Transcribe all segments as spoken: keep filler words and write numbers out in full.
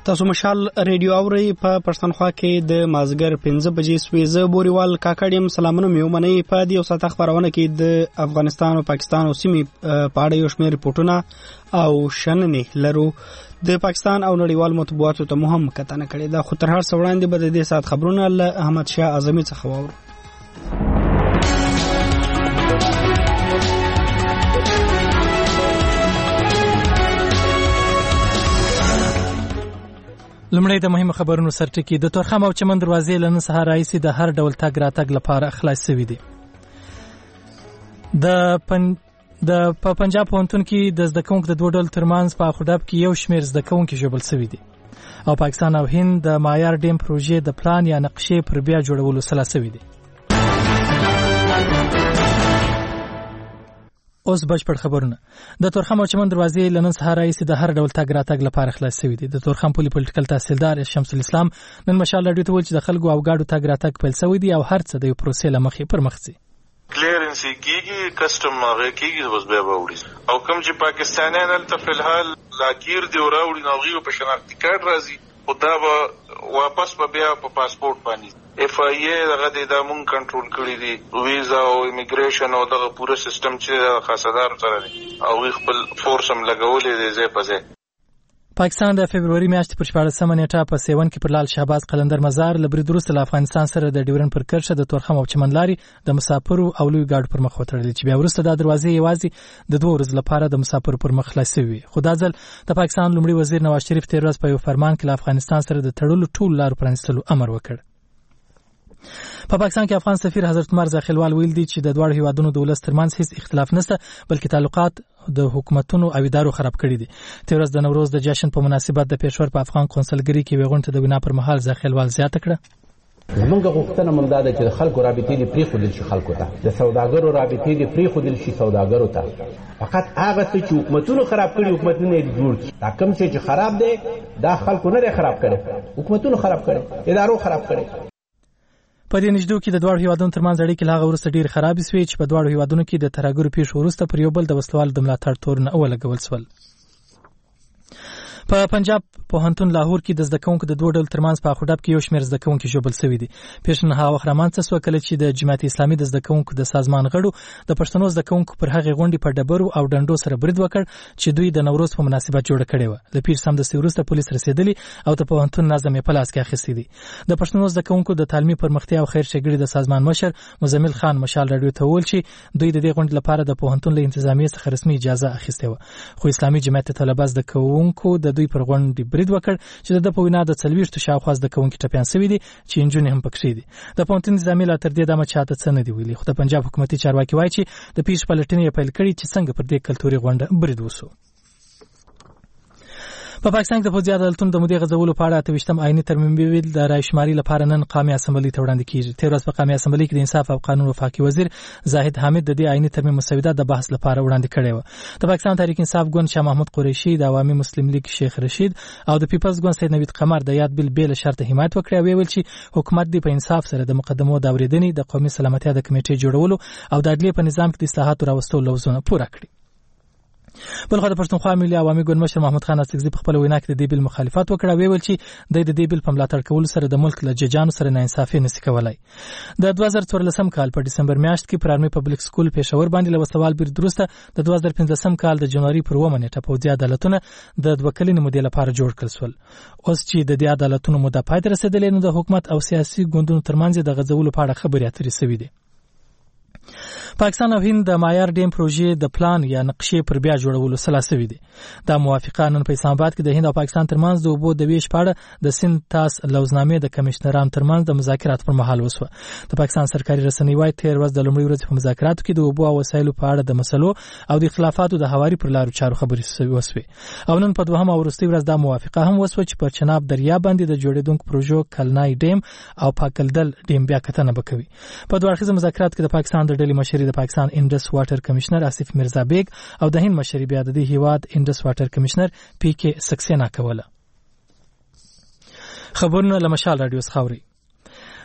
تاسو مشال ریډیو اوري په پښتونخوا کې د مازګر پنځه بجې سوي زه بوريوال کاکړیم. سلامونه مې ومنئ. په دې وسات خبرونه کې د افغانستان او پاکستان او سیمې په اړه یو شمېر ریپورتونه او شننې لرو. د پاکستان او نړیوال مطبوعاتو ته مهم کتنه کړې ده، خو تر هر څه وړاندې به د دې سات خبرونه له احمد شاه اعظمي څخه واورو. لمړی د مهمو خبرونو سرټکی. د تورخم او چمن دروازې له نن سهار راهیسې د هر ډول تګ راتګ لپاره خلاص شوي دي. د پن د په پنجاب پوهنتون کې د زده کوونکو د دوه ډول ترمنځ په اخوداب کې یو شمېر زده کوونکي ژوبل شوي دي او پاکستان او هند د معیار ډیم پروژې د پلان یا نقشې پر بیا جوړولو سلا شوي دي. اوس بشپړ خبرونه. د تورخم او چمن دروازې له نن سهار راهیسې د هر ډول تګ راتګ لپاره خلاص شوي دي. د تورخم پولي پولیټیکل تحصیلدار شمس الاسلام نن مشال راډیو ته وویل چې د خلکو او ګاډو تګ راتګ پیل شوی دی او هر څه د یو پروسې له مخې پر مخ ځي. کلیرنس کیږي، کسٹم هغه کیږي، اوس بیا به وړي او کوم چې پاکستانیان هلته فی الحال لاګیر دی وراوړي نو هغوی په شناختي کارت راځي، خو دا به واپس به بیا په پاسپورټ باندې اف آی ای دغه د دا مونږ کنټرول کړي دي، ویزا او امیګریشن او دغه پوره سیستم چې خاصدار سره دی او خپل فورس هم لګولې دی ځای په ځای. پاکستان د فبروري میاشتې پر شپاړسمه نیټه په سیون کې پر لال شهباز قلندر مزار له برید وروسته له افغانستان سره د ډیورن پر کرښه د تورخم او چمن لارې د مسافرو او لوی ګاډو پر مخ وتړلې چې بیا وروسته دا دروازې یوازې د دوه ورځو لپاره د مسافرو پر مخ خلاص شوي. خو دا ځل د پاکستان لومړي وزیر نواز شریف تېره ورځ په یو فرمان کې له افغانستان سره د تړلو ټولو لارو پرانیستلو امر وکړ. په پاکستان کې افغان سفیر حضرت عمر زاخیلوال ویل دي چې د دواړو هیوادونو د ولس ترمنځ هیڅ اختلاف نشته، بلکې تعلقات د حکومتونو او ادارو خراب کړي دي. تېره ورځ د نوروز د جشن په مناسبت د پېښور په افغان قونسلګرۍ کې یوې غونډې ته د وینا پر مهال زاخیلوال زیاته کړه. زمونږ غوښتنه هم دا ده چې د خلکو رابطې دې پرېښودل شي، خلکو ته د سوداګرو رابطې دې پرېښودل شي سوداګرو ته. فقط هغه څه چې حکومتونو خراب کړي حکومتونه یې جوړ کړي. دا کوم څه چې خراب دی دا خلکو نه دی خراب کړی، حکومتونو خراب کړی، ادارو خراب کړی. په دې نږدو کې د دواړو هیوادونو ترمنځ اړیکې له هغه وروسته ډېرې خرابې شوې چې په دواړو هیوادونو کې د ترهګرو پیښو وروسته پر یو بل د وسلوالو د ملاتړ تورونه ولګول شول. په پنجاب پوهنتون لاهور کې د زده کوونکو د دوه ډول ترمنځ په اخوداب کې یو شمېر زده کوونکي ژوبل شوي دي. پیښه نهه وخت رامنځته شوه کله چې د جماعت اسلامي د زده کوونکو د سازمان غړو د پښتنو زده کوونکو پر هغې غونډې په ډبرو او ډنډو سره برید وکړ چې دوی د نوروز په مناسبت جوړه کړې وه. له پیښې سمدستي وروسته پولیس رسېدلي او د پوهنتون نظم یې په لاس کې اخیستی دی. د پښتنو زده کوونکو د تعلیمي پرمختیا او خیر ښېګڼې د سازمان مشر مزمل خان مشال راډیو ته وویل چې دوی د دې غونډې لپاره د پوهنتون له انتظامیې څخه رسمي اجازه اخیستې وه، خو اسلامي جماعت طلبه زده کوونکو د دوی پر غونډې برید وکړ چې د په وینا د څلوېښتو شاوخوا زده کوونکي ټپیان شوي دي چې نجونې هم پکښې دي. د پوهنتون نظامي لا تر دې دمه چاته څه نه دي ویلي، خو د پنجاب حکومتي چارواکي وایي چې د پیښې پلټنې یې پیل کړي چې څنګه پر دې کلتوري غونډه برید وسو. په پاکستان کې د پوځي عدالتونو د مودې غځولو په اړه اته ویشتم آئیني ترمیم بیل د رایشماري لپاره نن قومي اسمبلۍ ته وړاندې کیږي. تېره ورځ په قومي اسمبلۍ کې د انصاف او قانون وفاقي وزیر زاهد حامد د دې آئیني ترمیم مسوده د بحث لپاره وړاندې کړې وه. د پاکستان تحریک انصاف ګوند شاه محمود قریشي، د عوامي مسلم لیگ شیخ رشید او د پیپلز ګوند سید نوید قمر د یاد بیل بېله شرطه حمایت وکړی او ویل چې حکومت دې په انصاف سره د مقدمو د اورېدنې د قومي سلامتیا د کمیټې جوړولو او د عدلیې په نظام کې د اصلاحاتو راوستلو لوزونه پوره کړي. بلخو د پښتونخوا ملي عوامي ګوند مشر محمود خان استکزي په خپل وینا کې د دې بیل مخالفت وکړ او ویل چې د دې بیل په ملاتړ کولو سره د ملک له ججانو سره ناانصافي نشي کولای. د دوه زره څوارلسم کال په ډسمبر میاشت کې پر آرمي پبلک سکول پېښور باندې له وسوال برید وروسته د دوه زره پنځلسم کال د جنوري پر اوومه نیټه پوځي عدالتونه د دوه کلنې مودې لپاره جوړ کړل شول. اوس چې د دې عدالتونو موده پای ته رسېدلې نو د حکومت او سیاسي ګوندونو ترمنځ د غځولو په اړه خبرې اترې شوې دي. پاکستان او هند د معیار ډیم پروژې د پلان یا نقشې پر بیا جوړولو سلا شوي دي. دا موافقه نن په اسلام آباد کې د هند او پاکستان ترمنځ د اوبو د ویش په اړه د سند تاس لوزنامې د کمشنرانو ترمنځ د مذاکراتو پر مهال وسوه. د پاکستان سرکاري رسنۍ وايي تېره ورځ د لومړۍ ورځې په مذاکراتو کې د اوبو او وسایلو په اړه د مسلو او د اختلافاتو د هواري پر لارو چارو خبرې وسوې او نن په دوهمه او وروستۍ ورځ دا موافقه هم وسوه چې پر چناب دریا باندې د جوړېدونکو پروژو کلنای ډیم او پاکلدل ډیم بیا کتنه وکوي. په دوه اړخیزه مذاکراتو کې د پاکستان د ډلې مشري د پاکستان انډس واټر کمشنر آصف میرزا بیگ او د هند مشري بیا د دې هیواد انډس واټر کمشنر پی کې سکسینا کوله. خبرونه له مشال راډیو څخه اوري.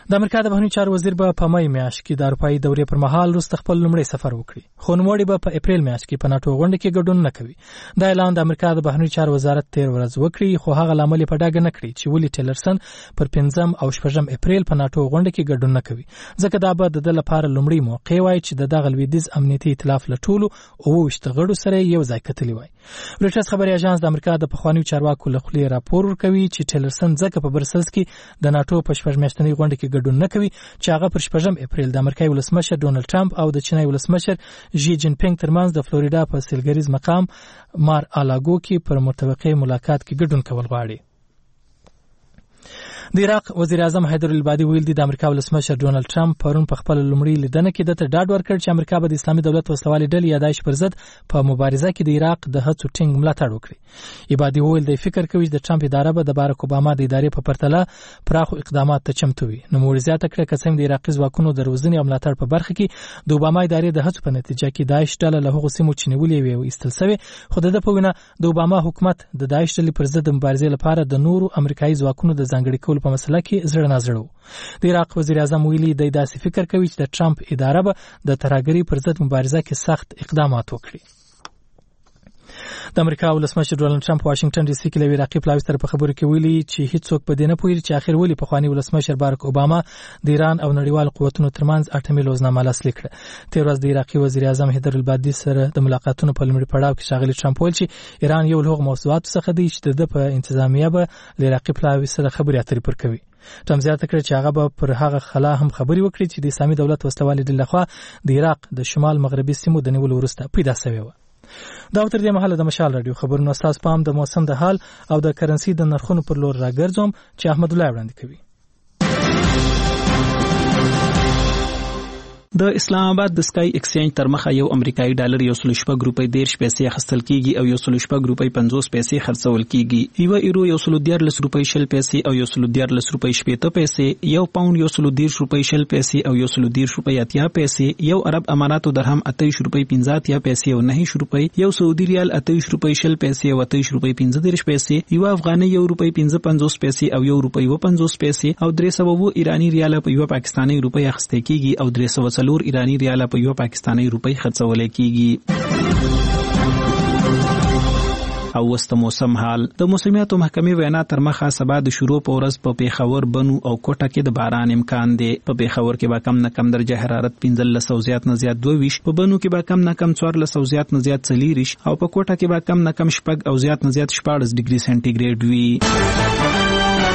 د امریکا د بهرنیو چارو وزیر به په مای میاشت کې د اروپایي دورې پر مهال وروسته خپل لومړی سفر وکړي، خو نوموړی به په اپریل میاشت کې په ناټو غونډه کې ګډون نه کوي. دا اعلان د امریکا د بهرنیو چارو وزارت تیر ورځ وکړي، خو هغه لامل په ډاګه نه کړی چې ولې ټیلرسن پر پنځم او شپږم اپریل په ناټو غونډه کې ګډون نه کوي، ځکه دا به د ده لپاره لومړی موقع وای چې د دغه لویدیځ امنیتي ائتلاف له ټولو اوه ویشت غړو سره یو ځای کتلی وای. رویټرز خبري اژانس د امریکا د پخوانیو چارواکو له خولې راپور ورکوي چې ټیلرسن ځکه په برسلز کې د ناټو په شپږ میاشتنۍ غونډه کې ګډون نه کوي چې هغه پر شپږم اپریل د امریکایي ولسمشر ډونالډ ټرمپ او د چینای ولسمشر ژي جین پینګ ترمنځ د فلوریدا په سیلګریز مقام مار الاګو کې پر متوقع ملاقات کې ګډون کول غواړي. د عراق وزیر اعظم حیدر العبادي ویل دي د امریکا ولسمشر ډونالډ ټرمپ پرون په خپل لومړي لیدنه کې د ډاډ ورکړ چې امریکا به د اسلامي دولت وسلوالې ډلې یا داعش پر ضد په مبارزه کې د عراق د هڅو ټینګ ملاتړ وکړي. عبادي ویل د فکر کوي چې د ټرمپ اداره به د باراک اوباما د ادارې په پرتله پراخو اقدامات ته چمتو وي. نو موږ زیاته کړه چې څنګه د عراقي ځواکونو د روزنې او ملاتړ په برخه کې د اوباما ادارې د هڅو په نتیجه کې داعش ډله له هغو سیمو چې نیولې وي او ایستل شوې، خو د په وینا د اوباما حکومت د داعش ډلې پر ضد مبارزې لپاره د نورو امریکایي ځواکونو د ځانګړي کولو په مسله کې زړه نازړو. د عراق وزیر اعظم ویلي دی داسې فکر کوي چې د ټرمپ اداره به د ترهګرۍ پر ضد مبارزه کې سخت اقدامات وکړي. د امریکا ولسمشر ډونالډ ټرمپ واشنگټن ډي سي کې له عراقي پلاوي سره په خبرو کې ویلي چې هیڅوک په دې نه پوهیږي چې اخر ولې پخواني ولسمشر باراک اوباما د ایران او نړیوال قوتونو ترمنځ اټومي لوزنامه لاسلیک کړه. تیر ورځ د عراقي وزیر اعظم حیدر العبادي سره د ملاقاتونو په لومړي پړاو کې ښاغلي ټرمپ ویل چې ایران یو له هغو موضوعاتو څخه دی چې د په انتظامیه به له عراقي پلاوي سره خبرې اترې پر کوي. ټرمپ زیاته کړه چې هغه به پر هغه خلا هم خبرې وکړي چې د اسلامي دولت وسلوالې ډلې لخوا د عراق د شمال مغربي سیمو د نیولو وروسته پیدا شوې وه. دا تر دې مهاله د مشال رادیو خبرونو اساس پام د موسم د حال او د کرنسي د نرخونو پر لور راګرځوم چې احمد الله وړاندې کوي. د اسلام آباد د سکای ایکسچینج تر مخه یو امریکایي ډالر یو سل شپږ روپۍ دیرش پیسې اخیستل کیږي او یو سل شپږ روپۍ پنځوس پیسې خرڅول کیږي. یو ایرو یو سل دیارلس روپۍ شل پیسې او یو سل دیارلس روپۍ شپېته پیسې، یو پاوند یو سل دیرش روپۍ شل پیسې او یو سل دیرش روپۍ اتیا پیسې، یو عرب اماراتو درهم اتهیش روپۍ پنځه اتیا پیسې او نهیش روپۍ، یو سعودي ریال اتهیش روپۍ شل پیسې او اتهیش روپۍ پنځه دیرش پیسې، یو افغاني یو روپۍ پنځه پنځوس پیسې او یو روپۍ و پنځوس پیسې او درې سوه اووه ایراني ریال په یو پاکستاني روپۍ اخیستل کیږي او درې سوه څلور ایراني ریال په یو پاکستاني روپۍ خرڅول کیږي. او وسط موسم حال د موسمیاتو محکمې وینا تر مخه سبا د شروع په ورځ په پیښور، بنو او کوټه کې د باران امکان دی. په پیښور کې به کم نه کم درجه حرارت پنځلس او زیات نه زیات دوه ویشت، په بنو کې به کم نه کم څوارلس او زیات نه زیات څلېرویشت او په کوټه کې به کم نه کم شپږ او زیات نه زیات شپاړس ډیګري سانتي ګریډ وي.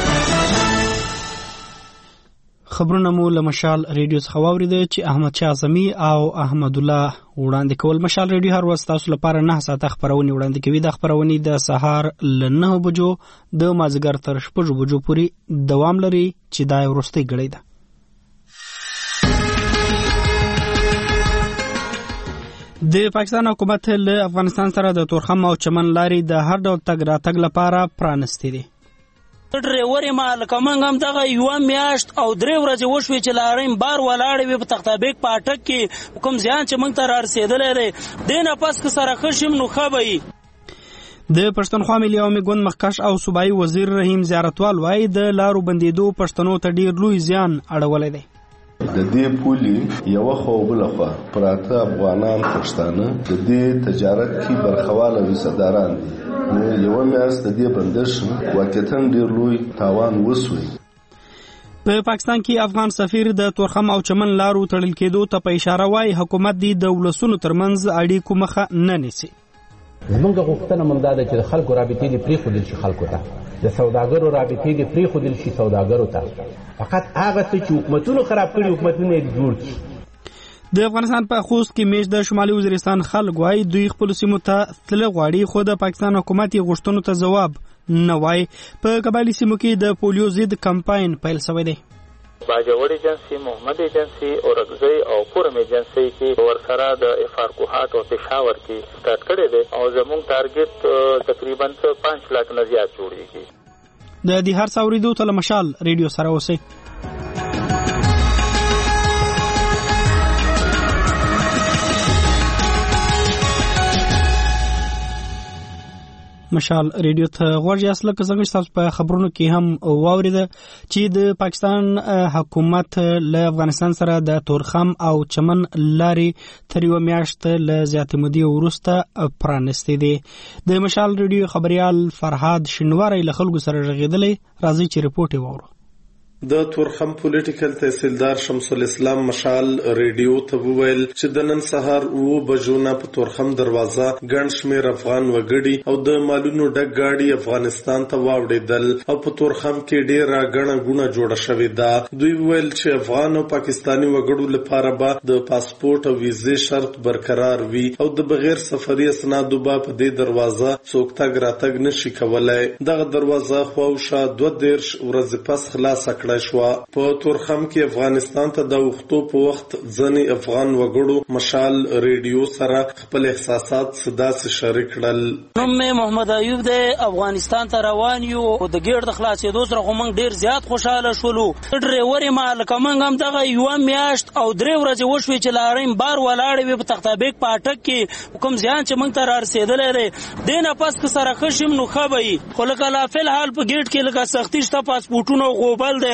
خبرونه مو له مشال ریډیو څخه واوریده چې احمد شاه اعظمي او احمد الله وړاندې کول. مشال ریډیو هر ورځ تاسو لپاره نه ساعته خبرونه وړاندې کوي. د خبرونه د سهار له نه بجو د مازیګر تر شپږ بجو پورې دوام لري چې دا وروستۍ ګړۍ ده. د پاکستان حکومت له افغانستان سره د تورخم او چمن لارې د هر ډول تګ راتګ لپاره پرانستې دي. ډریور ما لکه موږ هم دغه یوه میاشت او درې ورځې وشوې چې لارۍ بار ولاړې وې په تختابیک په اټک کې کوم زیان چې موږ ته رارسېدلی دی دې نه پس که سره ښه شم نو ښه به وي. د پښتونخوا ملي عوامي ګوند مخکښ او صوبایي وزیر رحیم زیارتوال وایي د لارو بندېدو پښتنو ته ډېر لوی زیان اړولی دی. د دې پولي یوه خوا او بله خوا پراته افغانان پښتانه د دې تجارت کې برخواله ویسهداران دي. نو یوه میاشت د دې بندش واقعتاً ډېر لوی تاوان وسوی. په پاکستان کې افغان سفیر د تورخم او چمن لارو تړل کېدو ته په اشاره وایي حکومت دی د ولسونو ترمنځ اړیکو مخه نه نیسي. زمونږ غوښتنه همدا ده چې د خلکو رابطې دې پرېښودل شي خلکو ته، د سوداګرو رابطې دې پرېښودل شي سوداګرو ته. فقط هغه څه چې حکومتونو خراب کړي حکومتونه یې جوړ کړي. د افغانستان په خوست کې میش د شمالي وزیرستان خلک وایي دوی خپل سیمو ته تلل غواړي، خو د پاکستان حکومت یې غوښتنو ته ځواب نه وایي. په قبایلي سیمو کې د پولیو ضد کمپاین پیل شوی دی. باجوړ ایجنسی، محمد ایجنسی، اورګزی او کورم ایجنسی کې ورسره د افار کوهات او پېښور کې سٹارټ کړی دی او زموږ ټارګټ تقریبا پنځه لک نه زیات جوړیږي. د دې هر څه اورېدو ته له مشال ریډیو سره اوسئ. مشال ریډیو ته غوږ یاست. لکه څنګه چې تاسو په خبرونو کې هم واوریده چې د پاکستان حکومت له افغانستان سره د تورخم او چمن لارې تر یوه میاشت له زیاتې مودې وروسته پرانستې دي. د مشال ریډیو خبریال فرهاد شینواری له خلکو سره غږېدلی. راځئ چې رپورټ یې واورو. د تورخم پولیټیکل تحصیلدار شمس الاسلام مشال ریډیو ته وویل چې د نن سهار اوه بجو نه په تورخم دروازه ګڼ شمېر افغان وګړي او د مالونو ډک ګاډي افغانستان ته واوړېدل او په تورخم کې ډېره ګڼه ګوڼه جوړه شوې ده. دوی وویل چې افغان او پاکستاني وګړو لپاره به د پاسپورټ او ویزې شرط برقرار وي او د بغیر سفري اسنادو به په دې دروازه څوک تګ راتګ نشي کولی. دغه دروازه خواوشا دوه دېرش ورځې پس خلاصه کړه شوه. په تورخم کې افغانستان ته د وختو په وخت ځینې افغان وګړو مشال ریډیو سره خپل احساسات داسې شریک کړل. نوم مې محمد ایوب دی. افغانستان ته روان یو او د ګیټ د خلاصېدو سره خو موږ ډېر زیات خوشحاله شولو. ډریور یې ما لکه موږ هم دغه یوه میاشت او درې ورځې وشوې چې لارۍ بار ولاړې وې په تختابیک په اټک کې کوم زیان چې موږ ته رارسېدلی دی. دې نه پس که سره ښه شم نو ښه به وي. خو لکه لا فلحال په ګیټ کې لکه سختي شته، پاسپورټونه غوبل دی.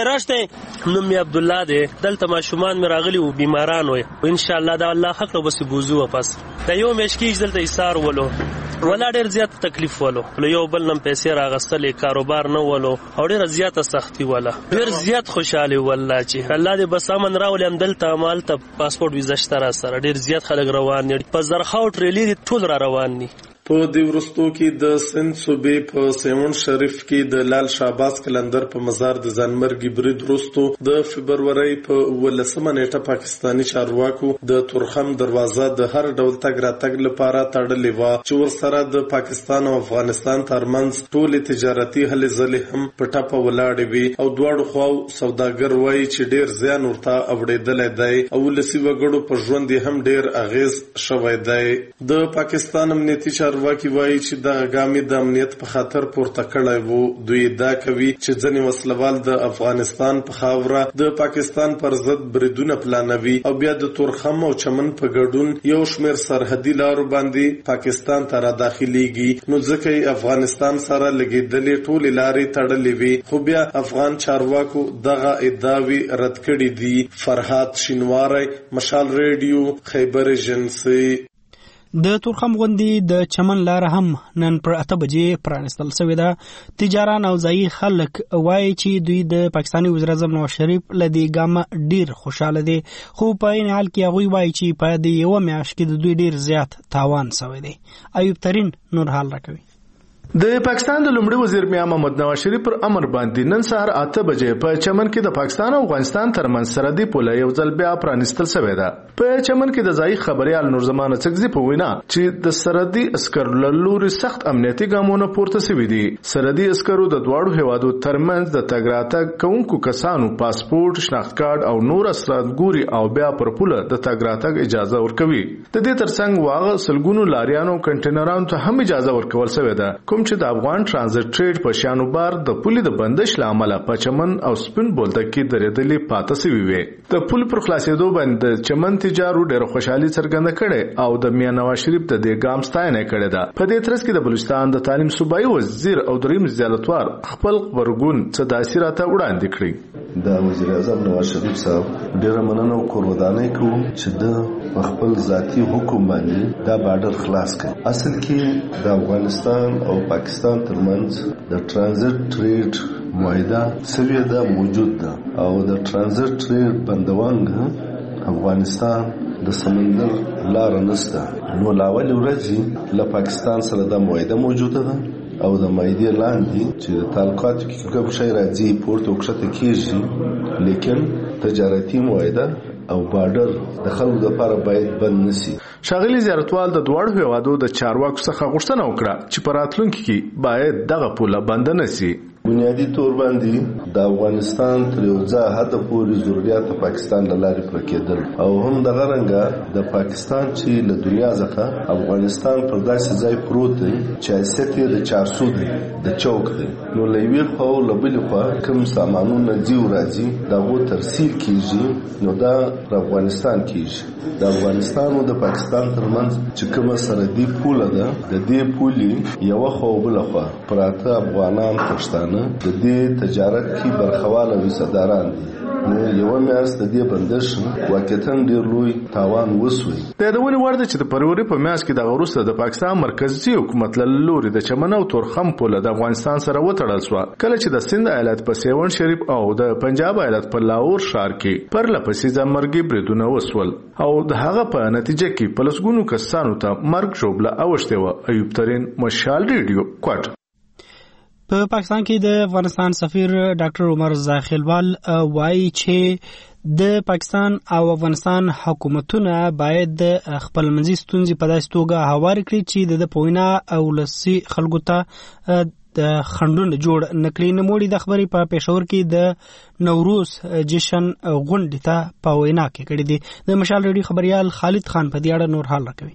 نوم می عبدالله دی. دلته ماشومان مې راغلي وو بیماران وو. ان شاء الله دا الله حق له بس بوزو واپس دا یو میاشت کې دلته ایثار ولو ولا ډېر زیات تکلیف ولو له یو بل نم پیسې راغستلې کاروبار نه ولو او ډېر زیات سختی ولا ډېر زیات خوشاله والله چې الله دې بس امن راولې هم دلته مال ته پاسپورټ ویزا شته سره ډېر زیات خلک روان دي. په زرخاو ټریلی ټول را روان دي. په دې وروستو کې د سند صوبې په سیمون شریف کې د لال شعباز کلندر په مزار د ځانمرګي برید وروستو د فبرورۍ په اوولسمه نیټه پاکستاني چارواکو د تورخم دروازه د هر ډول تګ راتګ لپاره تړلې وه چې ورسره د پاکستان او افغانستان ترمنځ ټولې تجارتي هلې ځلې هم په ټپه ولاړې وي او دواړو خواو سوداګر وایي چې ډېر زیان ورته اوړېدلی دی او ولسي وګړو په ژوند یې هم ډېر اغېز شوی دی. د پاکستان امنیتي چارواکي وایي چې دغه ګام یې د امنیت په خاطر پورته کړی وو. دوی ادعا کوي چې ځینې وسلوال د افغانستان په خاوره د پاکستان پر ضد بریدونه پلانوي او بیا د تورخم او چمن په ګډون یو شمېر سرحدي لارو باندې پاکستان ته را داخليږي. نو ځکه یې افغانستان سره لګېدلې ټولې لارې تړلې وي. خو بیا افغان چارواکو دغه ادعاوې رد کړې دي. فرهاد شینواری، مشال ریډیو، خیبر ایجنسي. د تورخم غوندې د چمن لاره هم نن پر اته بجې پرانستل شوې ده. تجاران او ځایي خلک وایي چې دوی د پاکستاني وزیراعظم نواز شریف له دې ګامه ډېر خوشحاله دي، خو په عین حال کې هغوی وایي چې په دې یوه میاشت کې د دوی ډېر زیات تاوان شوی دی. ایوب ترین نور حال راکوي. د پاکستان د لومړي وزیر میا محمد نواز شریف پر امر باندې نن سهار اته بجې په چمن کې د پاکستان او افغانستان ترمنځ سرحدي پوله یو ځل بیا پرانستل شوې ده. په چمن کې د ځایي خبريال نور زمانه څګزي په وینا چې د سرحدي عسکرو له لوري سخت امنیتي ګامونه پورته شوي دي. سرحدي عسکرو د دواړو هیوادو ترمنځ د تګ راتګ کوونکو کسانو پاسپورټ، شناخت کارت او نور اسناد ګوري او بیا پر پوله د تګ راتګ اجازه ورکوي. د دې ترڅنګ واغ سلګونو لاریانو کنټینرانو ته هم اجازه ورکول شوې ده. کوم چې د افغان ترانزیت ټریډ په شانوبار د پولې د بندش لامل په چمن او سپین بولدک کې درېدلې پاتې شوې وي. د پول پر خلاصېدو باندې چمن تجارو ډېر خوشحالي څرګنده کړې او د میا نواز شریف د دې ګام ستاینه کړې ده. په دې ترڅ کې د بلوچستان د تعلیم صوبایي وزیر او دریم زیالتوار خپل خبرګون څه داسې راته وړاندې کړی. د وزیر اعظم نواز شریف صاحب ډېره مننه او قرباني کوم چې د خپل ذاتی حکم باندې دا بارډر خلاص کړ. اصل کې د افغانستان او پاکستان ترمنځ د ترانزیت ټریډ معاهده سویه ده موجود ده او د ترانزیت ټریډ بندوانګ افغانستان د سمندر لار نسته. نو لاول ورځي له پاکستان سره د معاهده موجوده ده او د معاهدې لاندې چې د تعلقاتو کې کوم شی راځي پورته وکړه کېږي، لیکن تجارتي معاهده او بارډر د خلکو لپاره باید بند نشي. شاغلي زیارتوال د دواړو هیوادو د چارواکو څخه غوښتنه وکړه چې په راتلونکي کې باید دغه پوله بند نشي. بنیادی تور باندې د افغانستان تر یو ځای حد پورې ضرورت پاکستان له لارې پوره کېدل او هم د غرنګه د پاکستان چې له دنیا څخه افغانستان پر داسې ځای پروت دی چې حیثیت یې د چارسو دی د چوک دی نو له یوې خوا او له بلې خوا کوم سامانونه ځي او راځي د هغو ترسیل کېږي نو دا پر افغانستان کېږي د افغانستان او د پاکستان ترمنځ چې کومه سرحدي پوله ده د دې پولې یوه خوا او بله خوا پراته افغانان پښتانه د دې تجارت کې برخوال او حصه‌داران دي نو یو میاشت د دې بندش واقعا ډیر لوی تاوان وسوي. د دونی ورده چې د فروری په میاشت کې د غروسه د پاکستان مرکزی حکومت له لوري د چمن او تورخم پوله د افغانستان سره وتړل شو کله چې د سند ایالت په سیون شریف او د پنجاب ایالت په لاهور ښار کې پر لپسې ځمرګي بریدونه وسول او د هغه په نتیجه کې پلسګونو کسانو ته مرګ ژوبله اوښته و. ایوب ترين مشال ریډیو کوټ. په پاکستان کې د افغانستان سفیر ډاکټر عمر زاخیلوال وایي چې د پاکستان او افغانستان حکومتونه باید د خپل منځي ستونزې په داسې توګه هوارې کړي چې د پوینا او لسی خلکو ته د خندون جوړ نکړي. نموړي د خبرې په پېښور کې د نوروز جشن غونډې ته په وینا کې کړي دي. د مشال ریډیو خبريال خالد خان په دې اړه نور حال راکوي.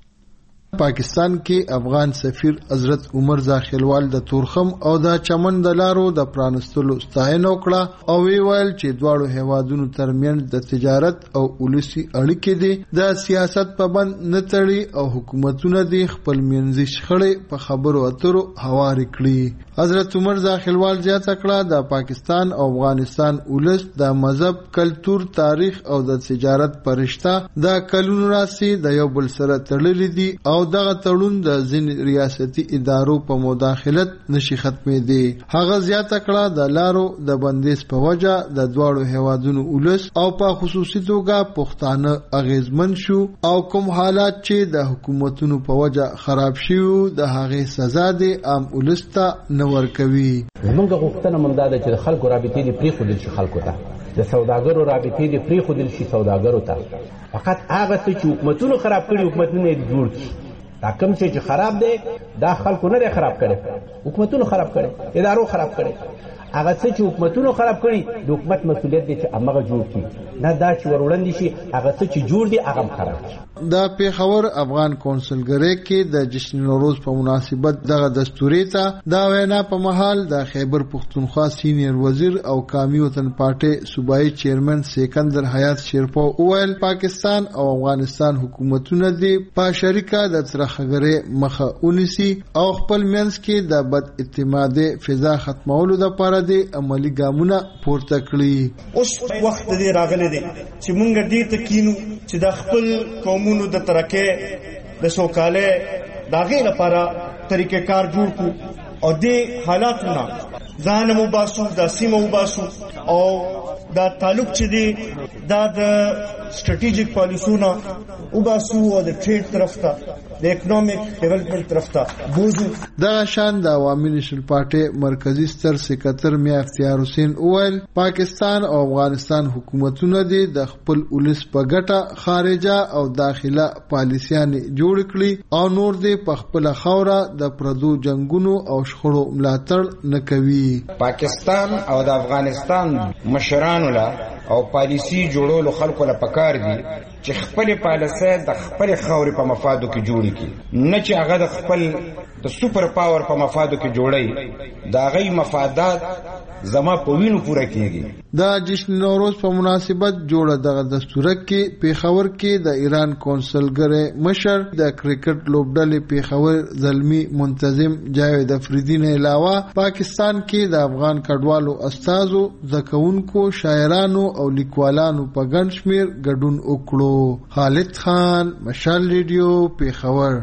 پاکستان کې افغان سفیر حضرت عمر زاخیلوال د تورخم او د چمن د لارو د پرانستلو ستاینه وکړه او ویل چې دواړو هیوادونو ترمنځ د تجارت او ولسی اړیکې دي د سیاست په بند نه تړي او حکومتونه د خپل منځي شخړې په خبرو اترو هوارې کړي. حضرت عمر زاخیلوال زیاته کړه د پاکستان او افغانستان ولس د مذهب کلتور تاریخ او د تجارت پرشته د کلونو راسي د یو بل سره تړلې دي او دغه تړون د ځینې ریاستي ادارو په مداخلت نشي ختمېدی. هغه زیاته کړه د لارو د بندیز په وجه د دواړو هیوادونو ولس او په خصوصي توګه پښتانه اغیزمن شو او کوم حالات چې د حکومتونو په وجه خراب شوه د هغې سزا د عام ولس ته نه ورکوي. زمونږ غوښتنه مونږ دا ده چې د خلکو رابطې دې پرېښودل شي خلکو ته د سوداګرو رابطې دې پرېښودل شي سوداګرو ته. فقط هغه څه چې حکومتونو خراب کړي حکومتونه یې جوړ کړي. دا کوم چې خراب دی دا خلکو نه دی خراب کړي حکومتونو خراب کړي ادارو خراب کړي. هغه څه چې حکومتونو خراب کړي د حکومت مسؤلیت دی چې هغه جوړ کړي نه دا چې وروړندې شي هغه څه چې جوړ دي هغه خراب کړي. د پیښور افغان کونسلګری کې د جشن نوروز په مناسبت دغه دستوري ته دا وینا په محل د خیبر پختونخوا سینیئر وزیر او قومي وطن پارټي صوبایي چیرمن سکندر حیات شیرپو اویل پاکستان او افغانستان حکومتونه دي په شریکه د ترخګری مخه ونیسي او خپل منځ کې د بد اعتمادي فضا ختمولو لپاره د عملی ګامونه پورته کړي. اوس وخت دې راغلی دی چې مونږ دې ته کینو چې د خپل قومونو د ترقې د سوکاله داغې لپاره طریقې کار جوړ کړو او دې حالاتونه ځان مو باسو د سیمو باسو او دا تعلق چې دی دا د سټریټیجیک پالیسونو او باسو او د ټریډ طرف ته د اکونومیک ډیولپمنٹ طرف ته بوزو. دا شان د عوامي نېشنل پارټي مرکزی ستر سکرټر میا اختیار حسین اویل پاکستان او افغانستان حکومتونه دي د خپل ولس په ګټه خارجه او داخله پالیسيان جوړ کړي او نور دي په خپل خوره د پردو جنگونو او شخړو ملاتړ نه کوي. پاکستان او د افغانستان مشرانو لا او پالیسی جوړولو خلکو له پکار دي چې خپل پالیسي د خپل خاورې په مفادو کې جوړي کی نه چې هغه د خپل د سوپر پاور په مفادو کې جوړي دا غي مفادات زما په وینو پوره کیږي. دا جشن نوروز په مناسبت جوړه دغه دستور کې پیښور کې د ایران کونسلګری مشر د کرکټ لوبډلې پیښور زلمی منتظم جاوید افریدی نه علاوه پاکستان کې د افغان کډوالو استادو زکونکو شاعرانو او لیکوالانو په ګڼ شمیر ګډون وکړو. خالد خان مشال ریډیو پیښور.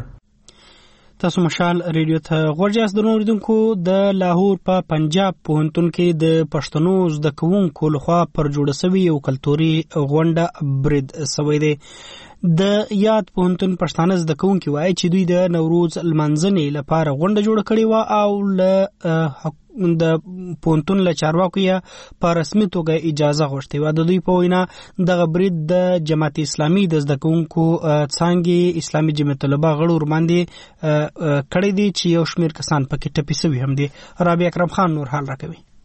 تاسو مشال ریډیو ته غوړجاس د نوریدونکو د لاهور په پنجاب پوهنتون کې د پښتنو زده کوونکو لخوا پر جوړه شوی یو کلتوري غونډه برید شوی دی. د یاد پوهنتون پښتانه زده کوونکي وایي چې دوی د نوروز لمانځنې لپاره غونډه جوړه کړې وه او له د پوهنتون له چارواکو یې په رسمي توګه اجازه غوښتې وه. د دوی په وینا دغه برید د جماعت اسلامي د زده کوونکو څانګې اسلامي جمعیت طلبه غړو ورباندې کړی دی چې یو شمېر کسان پکې ټپي شوي هم دي. رابعه اکرم خان نور حال راکوي.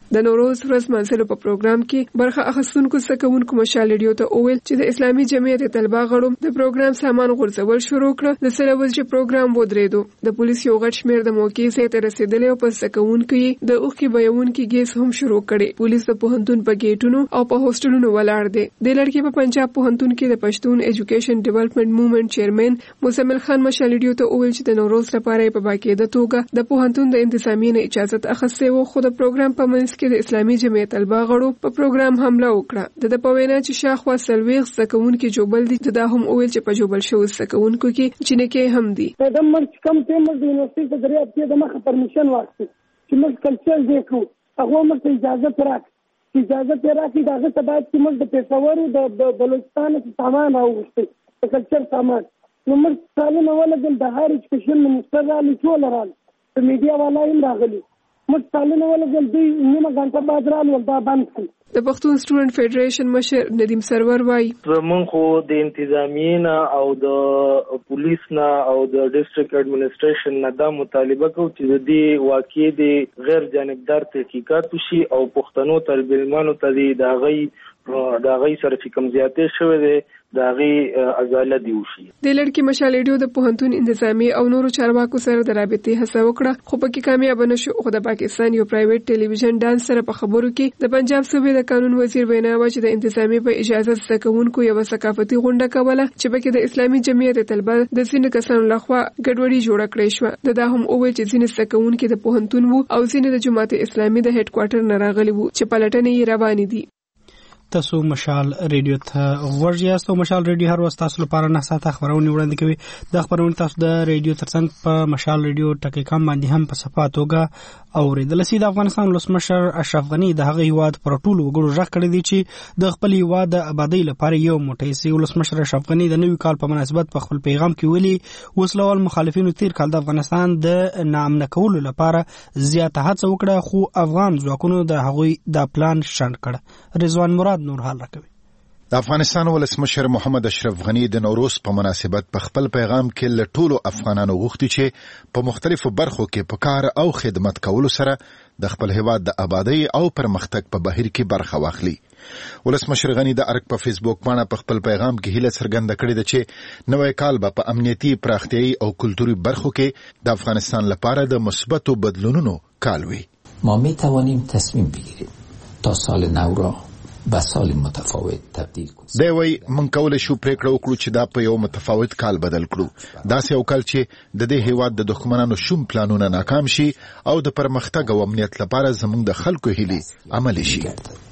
د نوروز ورځ منځلو په پروګرام کې برخه اخیستونکو سکونکو مشال ریډیو ته وویل چې د اسلامي جمعیت طلبه غړو د پروګرام سامان غورځول شروع کړ. د سلوز چې پروګرام ودرېدو د پولیس یو غټ شمېر د موقع ځای ته رسیدلی او په سکونکو یې د اوښکې بهونکي ګیس هم شروع کړي. پولیس د پوهنتون په گیټونو او په هوسټلونو ولاړ دي. د لړکې په پنجاب پوهنتون کې د پښتون ایجوکیشن ډیولپمنٹ موومېنټ چیرمن مزمل خان مشال ریډیو ته وویل چې د نوروز لپاره په باقاعده توګه د پوهنتون د انتظامیې نه اجازه اخیستې وه، خو د پروګرام په منځ کې د اسلامي جمعیت طلبه غړو په پروګرام حمله وکړه. د په وینا چې شاخوا څلوېښت زده کوونکي جوبل دي. دا هم وویل چې په جوبل شوو زده کوونکو کې جینکې هم دي. د موږ کم ټیم د یونیورسيټي په دریاب کې د مخه پرمیشن واخیست چې موږ کلچر وکړو. هغه موږ اجازه راکړه چې اجازه ته راکړي دا څه باید چې موږ د پېښور د بلوچستان څخه سامان راوغوښتو د کلچر سامان. نو موږ سالونه ولګل د هر ایجوکیشن منسټر رالي ټول رالي د میډیا والا هم راغلي. موږ سالونه ولګل دوی نیمه غنټه بعد رالي دا بند کړي. د پښتون سټوډنټ فدریشن مشر ندیم سرور وایي زمون خو د انتظامیې نه او د پولیس نه او د ډیسټریکټ اډمنسټریشن نه دا مطالبه کوي چې د دې واقعې د غیر جانبدار تحقیقات وشي او پښتنو طالب علمانو ته د هغې د هغې سره چې کوم زیاتې شوی دی د هغې ازاله دي وشي. د لړکې مشال ریډیو د پوهنتون انتظامیې او نورو چارواکو سره د رابطې هڅه وکړه، خو پکې کامیاب نه شو. خو د پاکستان یو پرایویټ ټلویزیون ډانس سره په خبرو کې د پنجاب صوبې د قانون وزیر وینا و چې د انتظامیې په اجازه زده کوونکو یوه ثقافتي غونډه کوله چې پکې د اسلامي جمعیت طلبه د ځینو کسانو لخوا ګډوډي جوړه کړې شوه. د دا هم وویل چې ځینې زده کوونکي د پوهنتون وو او ځینې د جماعت اسلامي د هډ کوارټر نه راغلي وو چې پلټنې یې روانې دي. تاسو مشال ریډیو ته غوږ یاست او مشال ریډیو هر وخت تاسو لپاره نه ساته خبرونه وړاندې کوي. د خبرونه تاسو د ریډیو ترڅنګ په مشال ریډیو ټکی کام باندې هم په صفه توګه اوریدل شي. د افغانستان ولسمشر اشرف غنی د هغه هیواد پر ټولو وګړو ژغ کړی دی چې د خپل هیواد د آبادی لپاره یو موټی سي. ولسمشر اشرف غنی د نوي کال په مناسبت په خپل پیغام کې ویلي وسلوال مخالفینو تیر کال د افغانستان د ناامن کولو لپاره زیاته هڅه وکړه، خو افغان ځواکونو د هغوی د پلان شنډ کړ. رضوان مراد نور حال راکوي. د افغانستان ولسمشر محمد اشرف غنی د نوروز په مناسبت په خپل پیغام کې له ټولو افغانانو غوښتي چې په مختلفو برخو کې په کار او خدمت کولو سره د خپل هیواد د آبادی او پرمختګ په بهیر کې برخه واخلي. ولسمشر غنی د ارګ په فیسبوک باندې په خپل پیغام کې هیله څرګنده کړې ده چې نوې کال به په امنیتي، پراختیایي او کلتوري برخو کې د افغانستان لپاره د مثبتو بدلونونو کال وي. ما می توانیم تصمیم بگیریم تا سال نو را به سال متفاوت تبدیل کړو. دی وایي موږ کولی شو پریکړه وکړو چې دا په یو متفاوت کال بدل کړو، داسې یو کال چې د دې هیواد د دښمنانو شوم پلانونه ناکام شي او د پرمختګ او امنیت لپاره زموږ د خلکو هیلې عملي شي.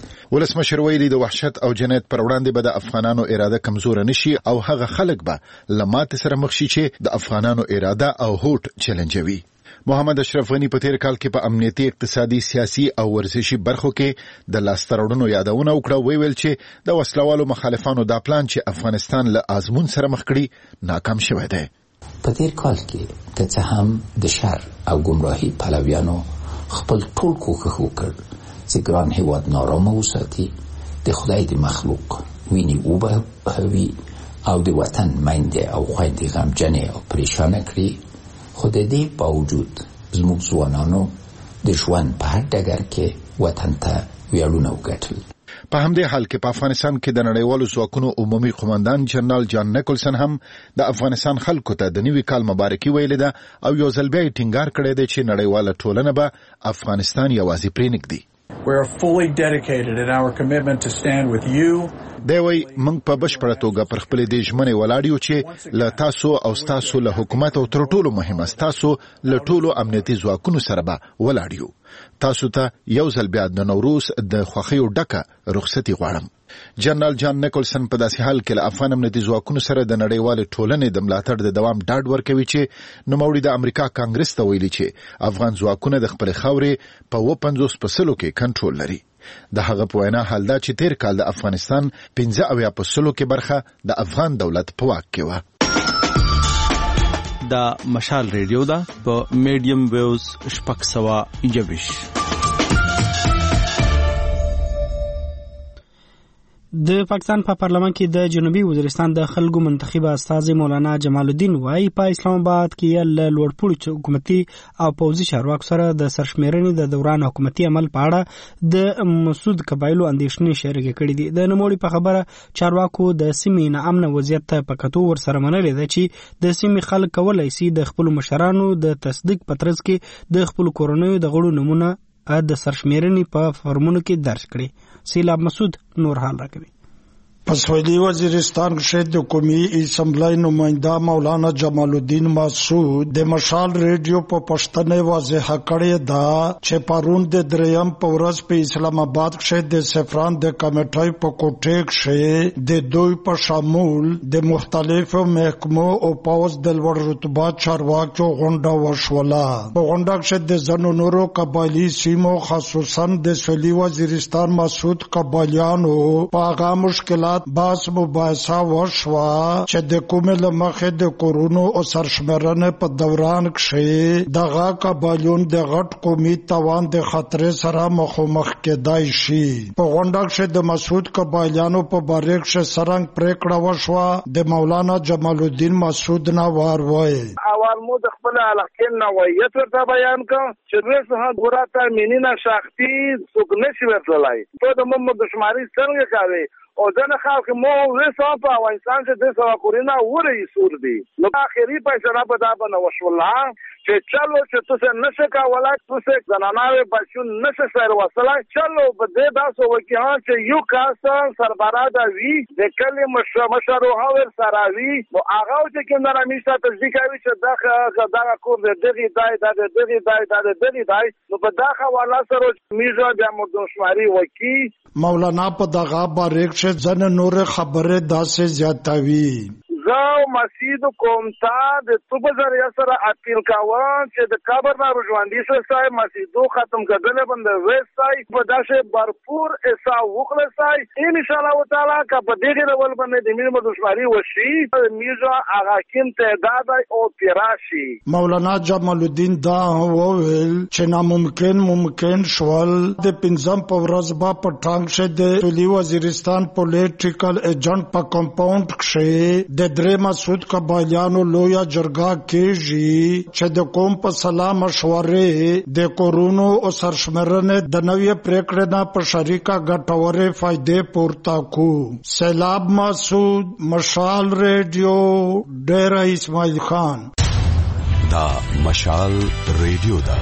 ولسمشر ویلي د وحشت او جنایت پر وړاندې به د افغانانو اراده کمزوره نشي او هغه خلک به له ماتې سره مخ شي چې د افغانانو اراده او هوډ چیلنجوي. محمد اشرف غنی په تیر کال کې په امنیتي، اقتصادي، سیاسي او ورزشي برخو کې د لاسته راوړنو یادونه وکړه. ویل چې د وسلوالو مخالفانو دا پلان چې افغانستان له آزمون سره مخ کړي ناکام شوی دی. په تیر کال کې که څه هم د شر او گمراهي پلویانو خپل ټول کوښښ وکړ چې ګران هیواد نارامه وساتي، د خدای د مخلوق ویني وبهوي او د وطن میندې او خویندې غمجنې او پریشانه کړي، خو د دې باوجود زموږ ځوانانو د ژوند په هر ډګر کې وطن ته ویاړونه وګټل. په همدې حال کې په افغانستان کې د نړیوالو ځواکونو عمومي قومندان جنرال جان نیکولسن هم د افغانستان خلکو ته د نوي کال مبارکي ویلې ده او یو ځل بیا یې ټینګار کړی دی چې نړیواله ټولنه به افغانستان یوازې پرېنږدي. We are fully dedicated in our commitment to stand with you. دی وایي موږ په بشپړه توګه پر خپلې دې ژمنې ولاړ یو چې له تاسو او ستاسو له حکومت او تر ټولو مهمه ستاسو له ټولو امنیتي ځواکونو سره به ولاړ یو. تاسو ته یو ځل بیا د نوروز د خوښیو ډکه رخصتي غواړم. جنرال جان نیکولسن په داسې حال کې له افغان امنیتي ځواکونو سره د نړیوالې ټولنې د ملاتړ د دوام ډاډ ورکوي چې نوموړي د امریکا کانګرس ته ویلي چې افغان ځواکونه د خپلې خاورې په اووه پنځوس په سلو کې کنټرول لري. د هغه په وینا حال دا چې تیر کال د افغانستان پنځه اویا په سلو کې برخه د افغان دولت په واک کې وه. دا مشال ریډیو ده په میډیم ویوز شپږ سوه یوویشت. د پاکستان په پارلمان کې د جنوبي وزیرستان د خلکو منتخب استاذ مولانا جمال الدین وایي په اسلام آباد کې له لوړپوړو حکومتي او پوځي چارواکو سره د سرشمیرنې د دوران حکومتي عمل په اړه د مسعود قبایلو اندېښنې شریکې کړې دي. د نوموړي په خبره چارواکو د سیمې نه امن وضعیت ته په کتو ورسره منلې ده چې د سیمې خلک کولی شي د خپلو مشرانو د تصدیق په ترڅ کې د خپلو کورنیو د غړو نومونه د سرشمیرنې په فورمونو کې درج کړي. سیلاب مسعود نور حال راکوي. پسویلی وزیرستان کې د قومي اسمبلی نمائنده مولانا جمال الدین مسعود د مشال ریډیو په پښتنه واضح کړی دا چې پرون د دریم په ورځ په اسلام آباد کې د سفران د کمیټې په کوټه کې د دوی په شامل د مختلفو محکمو او پوز د لوړ رتبه چارواکو غونډه وشوله. په غونډه کې د زنو نورو قبایلی سیمو خصوصا د سویلی وزیرستان مسعود قبایلیانو په هغه مشکلات باس مباحثه وشوه چې د کومې له مخې د کورونو او سرشمېرنې په دوران کې دغه قبایلیون د غټ قومي توان د خطرې سره مخامخ کېدای شي. په غونډه کې د مسعود قبایلیانو په باره کې څرنګه پریکړه وشوه د مولانا جمال الدین مسعود نه وروي. اول مو د خپل علاقې نوعیت ورته بیان کړ چې رسو ها ګوراته مینینا شخصي څوک نشي ورتلای ته د مو دشماري څنګه کوي او ځنه خلک مو رسو په افغانستان کې د سوا کورینا وری سور دي. نو اخري پیسې په دا باندې وشوله چې چلو چې تاسو نشه کولای تاسو زنانه بچون نشه سره وصله چلو په دې تاسو وکي ها چې یو کاس سربرا دا وی د کله مشر مشر او ور سره وی او هغه چې کوم نه میشته تصدیق کوي چې دا دا کور د دغه دای د دغه دای د دغه دای نو په دا حواله سره میزه بیا مردمشماري وکي. مولانا په دغه باره کې ځنه نور خبره داسې زیاتوي. زه مسجد کوم تا د تو بازار سره اپیل کاوه چې د کابر نه روجواندي سره مسجدو ختم کړل بند وېسای په داسه بھرپور ایسا وخلصای ان شاء الله تعالی کا په دغه ډول باندې د مینه دشماري وشي میزه هغه کین تعداد او تراشي. مولانا جمال الدین دا وویل چې ناممکن ممکن شول د پنځم په ورځ با په ټانګ شه د سویلی وزیرستان پولیټیکل ایجنټ په کمپاوند کې د درې مسعود قبایلیانو لویا جرګه کېږي چې د قوم په سلا مشورې د کورونو او سرشمېرنې د نوې پریکړې نه په شریکه ګټورې فائدې پورته کو. سیلاب مسعود مشال ریډیو ډیره اسماعیل خان. دا مشال ریډیو دا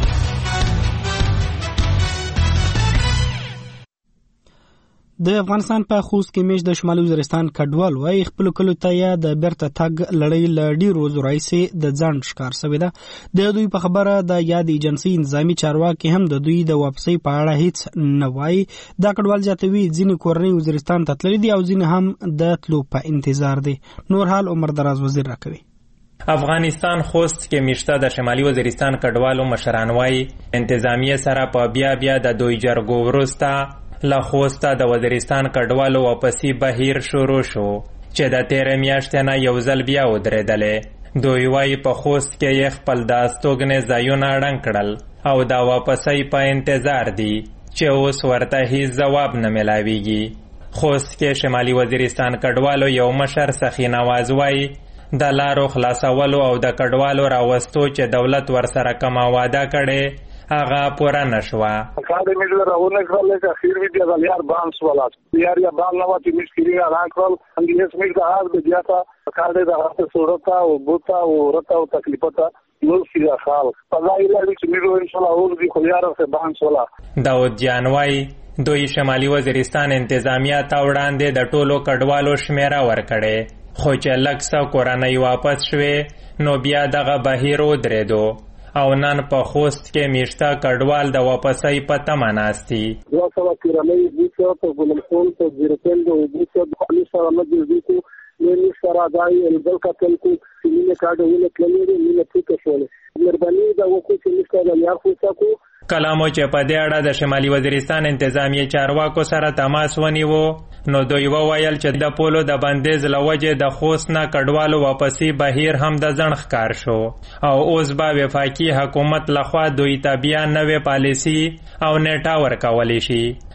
د افغانستان په خوست کې میش د شمالي وزیرستان کډوال وایي خپل کلو ته یا د بیرته تګ لړۍ ل ډیرو زورایسي د ځان ښکار شوی ده. د دوی په خبره د یاد ایجنسی نظامی چارواکي هم د دوی د واپسۍ په اړه هیڅ نه وایي. دا کډوال زیاتوي ځینې کورنۍ وزیرستان ته تللي دي او ځینې هم د تلو په انتظار دي. نور حال عمر دراز وزیر راکوي. افغانستان خوست کې میشته د شمالي وزیرستان کډوالو مشران وایي انتظامیه سره په بیا بیا د دوی جرګو وروسته له خوسته د وزیرستان کډوالو واپسی بهیر شروع شو چې د تیرې میاشتې نه یو ځل بیا ودرېدلې. دوی وایي په خوست کې یې خپل د استوګنې ځایونه ړنګ کړل او د واپسۍ په انتظار دي چې اوس ورته هیڅ ځواب نه میلاویږي. خوست کې شمالي وزیرستان کډوالو یو مشر سخي نواز وایي د لارو خلاصولو او د کډوالو راوستو چې دولت ورسره کومه وعده کړې هغه پورا نشوه. کار دې موږ راونه کړل چې اخیر وی د غلیار بانس ولا یار یا بال نو چې مشکلي راکړل انګلیس موږ د هغه د بیاته کار دې د هغه صورت او بوتا او ورته او تکلیفته نو سیده خال فضای لري چې موږ ان شاء الله اور دې خلیار سره بانس ولا. داود جانوای دوی شمالي وزیرستان انتظامیه تا وړاندې د ټولو کډوالو شمیره ورکړې خو چې لږ څه کورنۍ واپس شوې نو بیا دغه بهیر ودرېدو او نن په خوست کې میشته کډوال د واپسۍ په تمه ناست دي. دوه سوه کورنۍ بوسه په ګلمخون په زیرکل د بوسه د خالي سره مجلس کو نه سره دای البل کتل کو سیمه کاډونه کلمې نه پټه شولې مهرباني دا وکړئ چې نشته د یار خوسه کو کلامو چې په دې اړه د شمالي وزیرستان انتظامیه چارواکو سره تماس ونیو نو دوی وویل چې د پولو د بندیز له وجې د خوست نه کډوالو واپسی بهیر هم د ځنډ ښکار شو او اوس به وفاقي حکومت لخوا دوی ته بیا نوې پالیسي او نیټه ورکولی شي.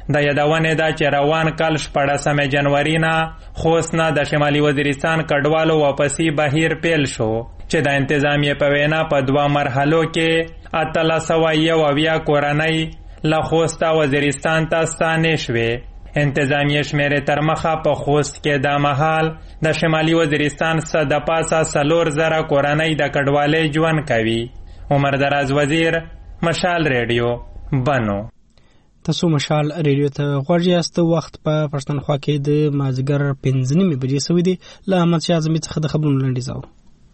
د یادونې ده چې روان کال شپاړسمې جنوري نه خوست نه د شمالي وزیرستان کډوالو واپسي بهیر پیل شو چې د انتظامیې په وینا په دوه مرحلو کې اتلس سوه یو اویا کورنۍ له خوسته وزیرستان ته ستانې شوې. انتظامیې شمیرې تر مخه په خوست کې دا مهال د شمالي وزیرستان څخه د پاسه څلور زره کورنۍ د کډوالۍ ژوند کوي. عمر دراز وزیر، مشال ریډیو، بنو. تاسو مشال ریډیو ته غوږ یاست. وخت په پښتونخوا کې د مازدیګر پنځه نیمې بجې سوي دي. له احمد شاه اعظمي څخه د خبرونو لنډیز اورو.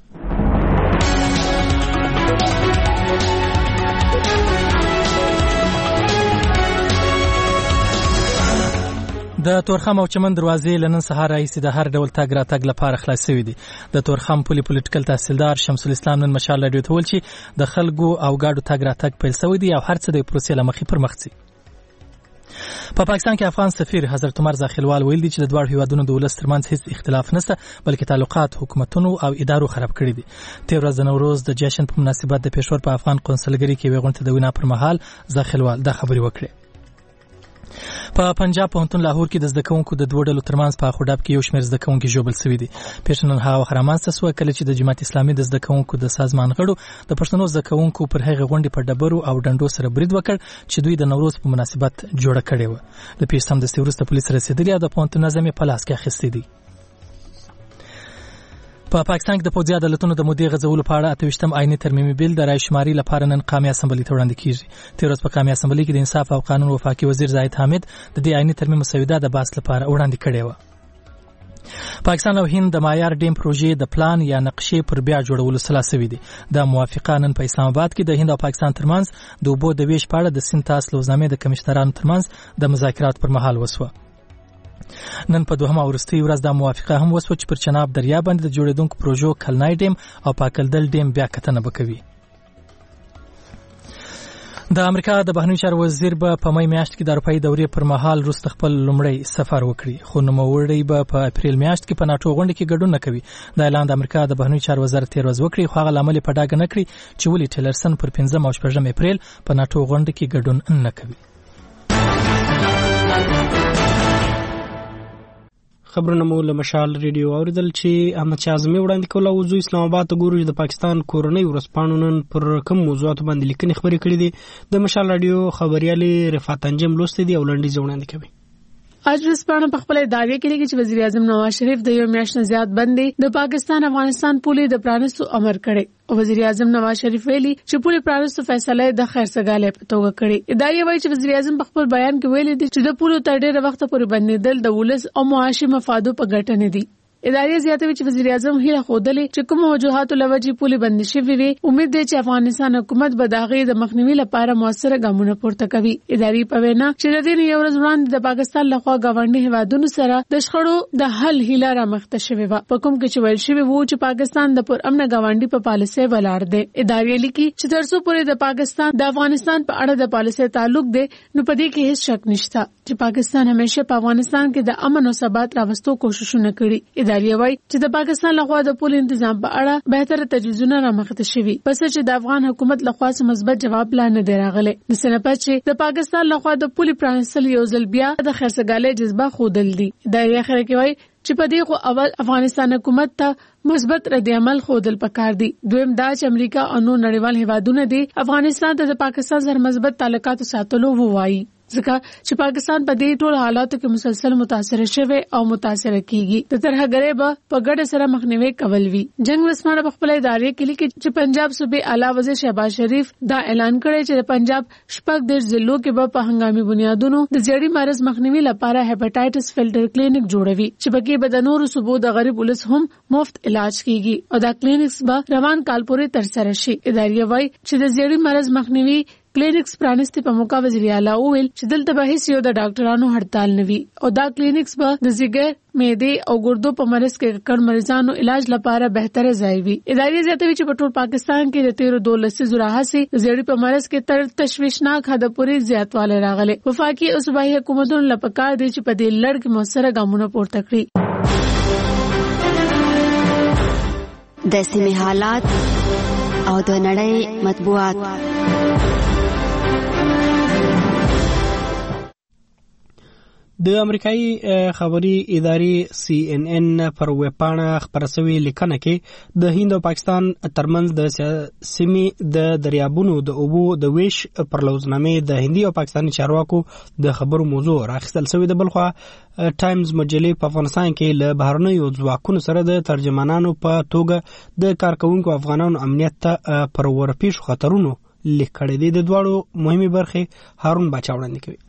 د تورخم او چمن دروازې لنن سهار راهیسې د هر ډول تګ راتګ لپاره خلاص شوي دي. د تورخم پولي پولیټیکل تحصیلدار شمس الاسلام نن مشال راډیو ته وویل چې د خلکو او ګاډو تګ راتګ پیل شوی دی او هر څه د پروسې له مخې پر مخ ځي. په پا پاکستان کې افغان سفیر حضرت عمر زاخیلوال ویل دي چې د دواړو هیوادونو د ولس ترمنځ هیڅ اختلاف نشته، بلکې تعلقات حکومتونو او ادارو خراب کړي دي. تیر ورځ د نوروز د جشن په مناسبت د پېښور په افغان قونسلګرۍ کې یوې غونډې د وینا پر مهال زاخیلوال دا خبرې وکړې. په پنجاب پوهنتون لاهور کې د زده کوونکو د دوه ډلو ترمنځ په خوداب کې یو شمېر زده کوونکي ژوبل شوي دي. پیښه نن هغه وخت رامنځته شوه کله چې د جماعت اسلامي د زده کوونکو د سازمان غړو د پښتنو زده کوونکو پر هغې غونډې په ډبرو او ډنډو سره برید وکړ چې دوی د نوروز په مناسبت جوړه کړې وه. د پیښې سمدستي وروسته پولیس رسېدلي او د پوهنتون نظم یې په لاس کې اخیستی دی. په پا پاکستان کې د پوځي عدالتونو د مودې غځولو په اړه اته ویشتم آئیني ترمیمي بیل د رای شماري لپاره نن قومي اسمبلۍ ته وړاندې کیږي. تیر ورځ په قومي اسمبلۍ کې د انصاف او قانون وفاقي وزیر زاهد حامد د دې آئیني ترمیم مسوده د بحث لپاره وړاندې کړې وه. پاکستان او هند د مایار ډیم پروژې د پلان یا نقشې پر بیا جوړولو سلا سوي دي. د موافقه نن په اسلام آباد کې د هند او پاکستان ترمنځ د اوبو د ویش په اړه د سند تاس لوزنامې د کمشنرانو ترمنځ د مذاکرات پر مهال وسوه. نن په دوهمه وروستۍ ورځ دا موافقه هم وسوه چې پر چناب دریا باندې د جوړېدونکو پروژو کلنای ډیم او پاکلدل ډیم بیا کتنه وکوي. د امریکا د بهرنیو چارو وزیر به په مې میاشت کې د اروپایي دورې پر مهال وروسته خپل لومړی سفر وکړي، خو نوموړی به په اپریل میاشت کې په ناټو غونډه کې ګډون نه کوي. دا اعلان د امریکا د بهرنیو چارو وزارت تیر ورځ وکړي، خو هغه لامل په ډاګه نه کړی چې ولې ټیلرسن پر پنځم او شپږم اپریل په ناټو غونډه کې ګډون نه کوي. خبرونه مو له مشال ریډیو اوریدل چې احمد شاه اعظمي وړاندې کول او زو اسلام آباد ته ګوري. د پاکستان کورنۍ ورځپاڼو نن پر کوم موضوعات باندې لیکنې خبرې کړې دي. د مشال ریډیو خبريالي رفعت انجم لوستې دي او لنډیز وړاندې کوي. اج ورځپاڼه په خپل دعوی کې لیکي چې وزیر اعظم نواز شریف د یو میاشت نه زیات باندې د پاکستان افغانستان پولې د پرانستو امر کړي او وزیر اعظم نواز شریف ویلي چې پولې پرانستو فیصله د خیر سګاله په توګه کړي. اداري وایي چې وزیر اعظم په خپل بیان کې ویلي دي چې د پولو تر ډیره وخت پورې بندیدل د ولس او معاشي مفادو په ګټه نه دي. اداري زیاتوي چې وزیر اعظم هیله خوده چې کوم وجوهات لوجې پولې بندې شوې وي. امید دی چې افغانستان حکومت به د هغې د مخنیوي لپاره موثره ګامونه پورته کوي. اداري په وینا چې د دې یو ورځ وړاندې د پاکستان لخوا ګاونډي هیوادونو سره د شخړو د حل هیله رامخته شوې وه، په کوم کې چې ویل شوی وو چې پاکستان د پر امن ګاونډي په پالیسۍ ولاړ دی. اداري لیکي چې تر څو پورې د پاکستان د افغانستان په اړه د پالیسۍ تعلق دی نو په دې کې هیڅ شک نشته چې پاکستان همیشه په افغانستان کې د امن او ثبات راوستو کوششونه کړي. اداري وایي چې د پاکستان لخوا د پول تنظیم په اړه بهتره تجویزونه رامخته شوي، پس چې د افغان حکومت لخوا مثبت جواب لا نه دی راغلی. د سنپت چې د پاکستان لخوا د پول پرانستل یو ځل بیا د خرڅګالۍ جذبه خودل دي. د یې اخر کې وایي چې په دې خو اول افغانستان حکومت ته مثبت رد عمل خودل پکار دي. دویم دا چې امریکا او نور نړیوال هیوادونه دي افغانستان ته د پاکستان سره مثبت تعلقات ساتلو ووایي، ځکه چې پاکستان په دې ټول حالاتو کې مسلسل متاثر شوی او متاثر کیږي. د ترهګرۍ به په ګډه سره مخنیوي کول وی. جنگ ورسمانه په خپل ادارې کې لیکي چې پنجاب صوبې اعلی وزیر شهباز شریف دا اعلان کړی چې د پنجاب شپږ د ضلعو کې به په هنګامي بنیادونو د جړی مرز مخنیوي لپاره هپاتایټس فلټر کلینیک جوړوي چې پکې به د نورو صوبو د غریب ولس هم مفت علاج کیږي او دا کلینیکس به روان کال پورې تر سره شي. ادارې وایي چې د جړی مرز مخنیوي کلینکس پرانستی په موقع وزیر اعلی وویل چې دلته به هیڅ یو د ډاکټرانو هړتال نه وي او دا کلینکس به د زیګر، معدې او ګردو په مرز کې کړ مریضانو علاج لپاره بهتره ځای وي. ادارې زیاتوي چې په ټول پاکستان کې د تیرو دولسي زراحسي زیړی په مرز کې تر تشویشناک حد پورې زیاتواله راغله. وفاقي او صوبایي حکومتونو لپاره دي چې په دې لړ کې موثره ګامونه پورته کړي. د سیمې حالات او د نړۍ مطبوعات. د امریکایي خبري ادارې سی ان ان پر ویبپاڼه خپره شوې لیکنه کې د هند او پاکستان ترمنځ د سیمې د دریابونو د اوبو د ویش پر لوزنامې د هندي او پاکستاني چارواکو د خبرو موضوع راخیستل شوې ده. بلخوا ټایمز مجلې په افغانستان کې له بهرنیو ځواکونو سره د ترجمانانو په توګه د کارکونکو افغانانو امنیت ته پر ورپېښو خطرونو لیک کړی دی. د دواړو مهمې برخې هارون باچا وړاندې کوي.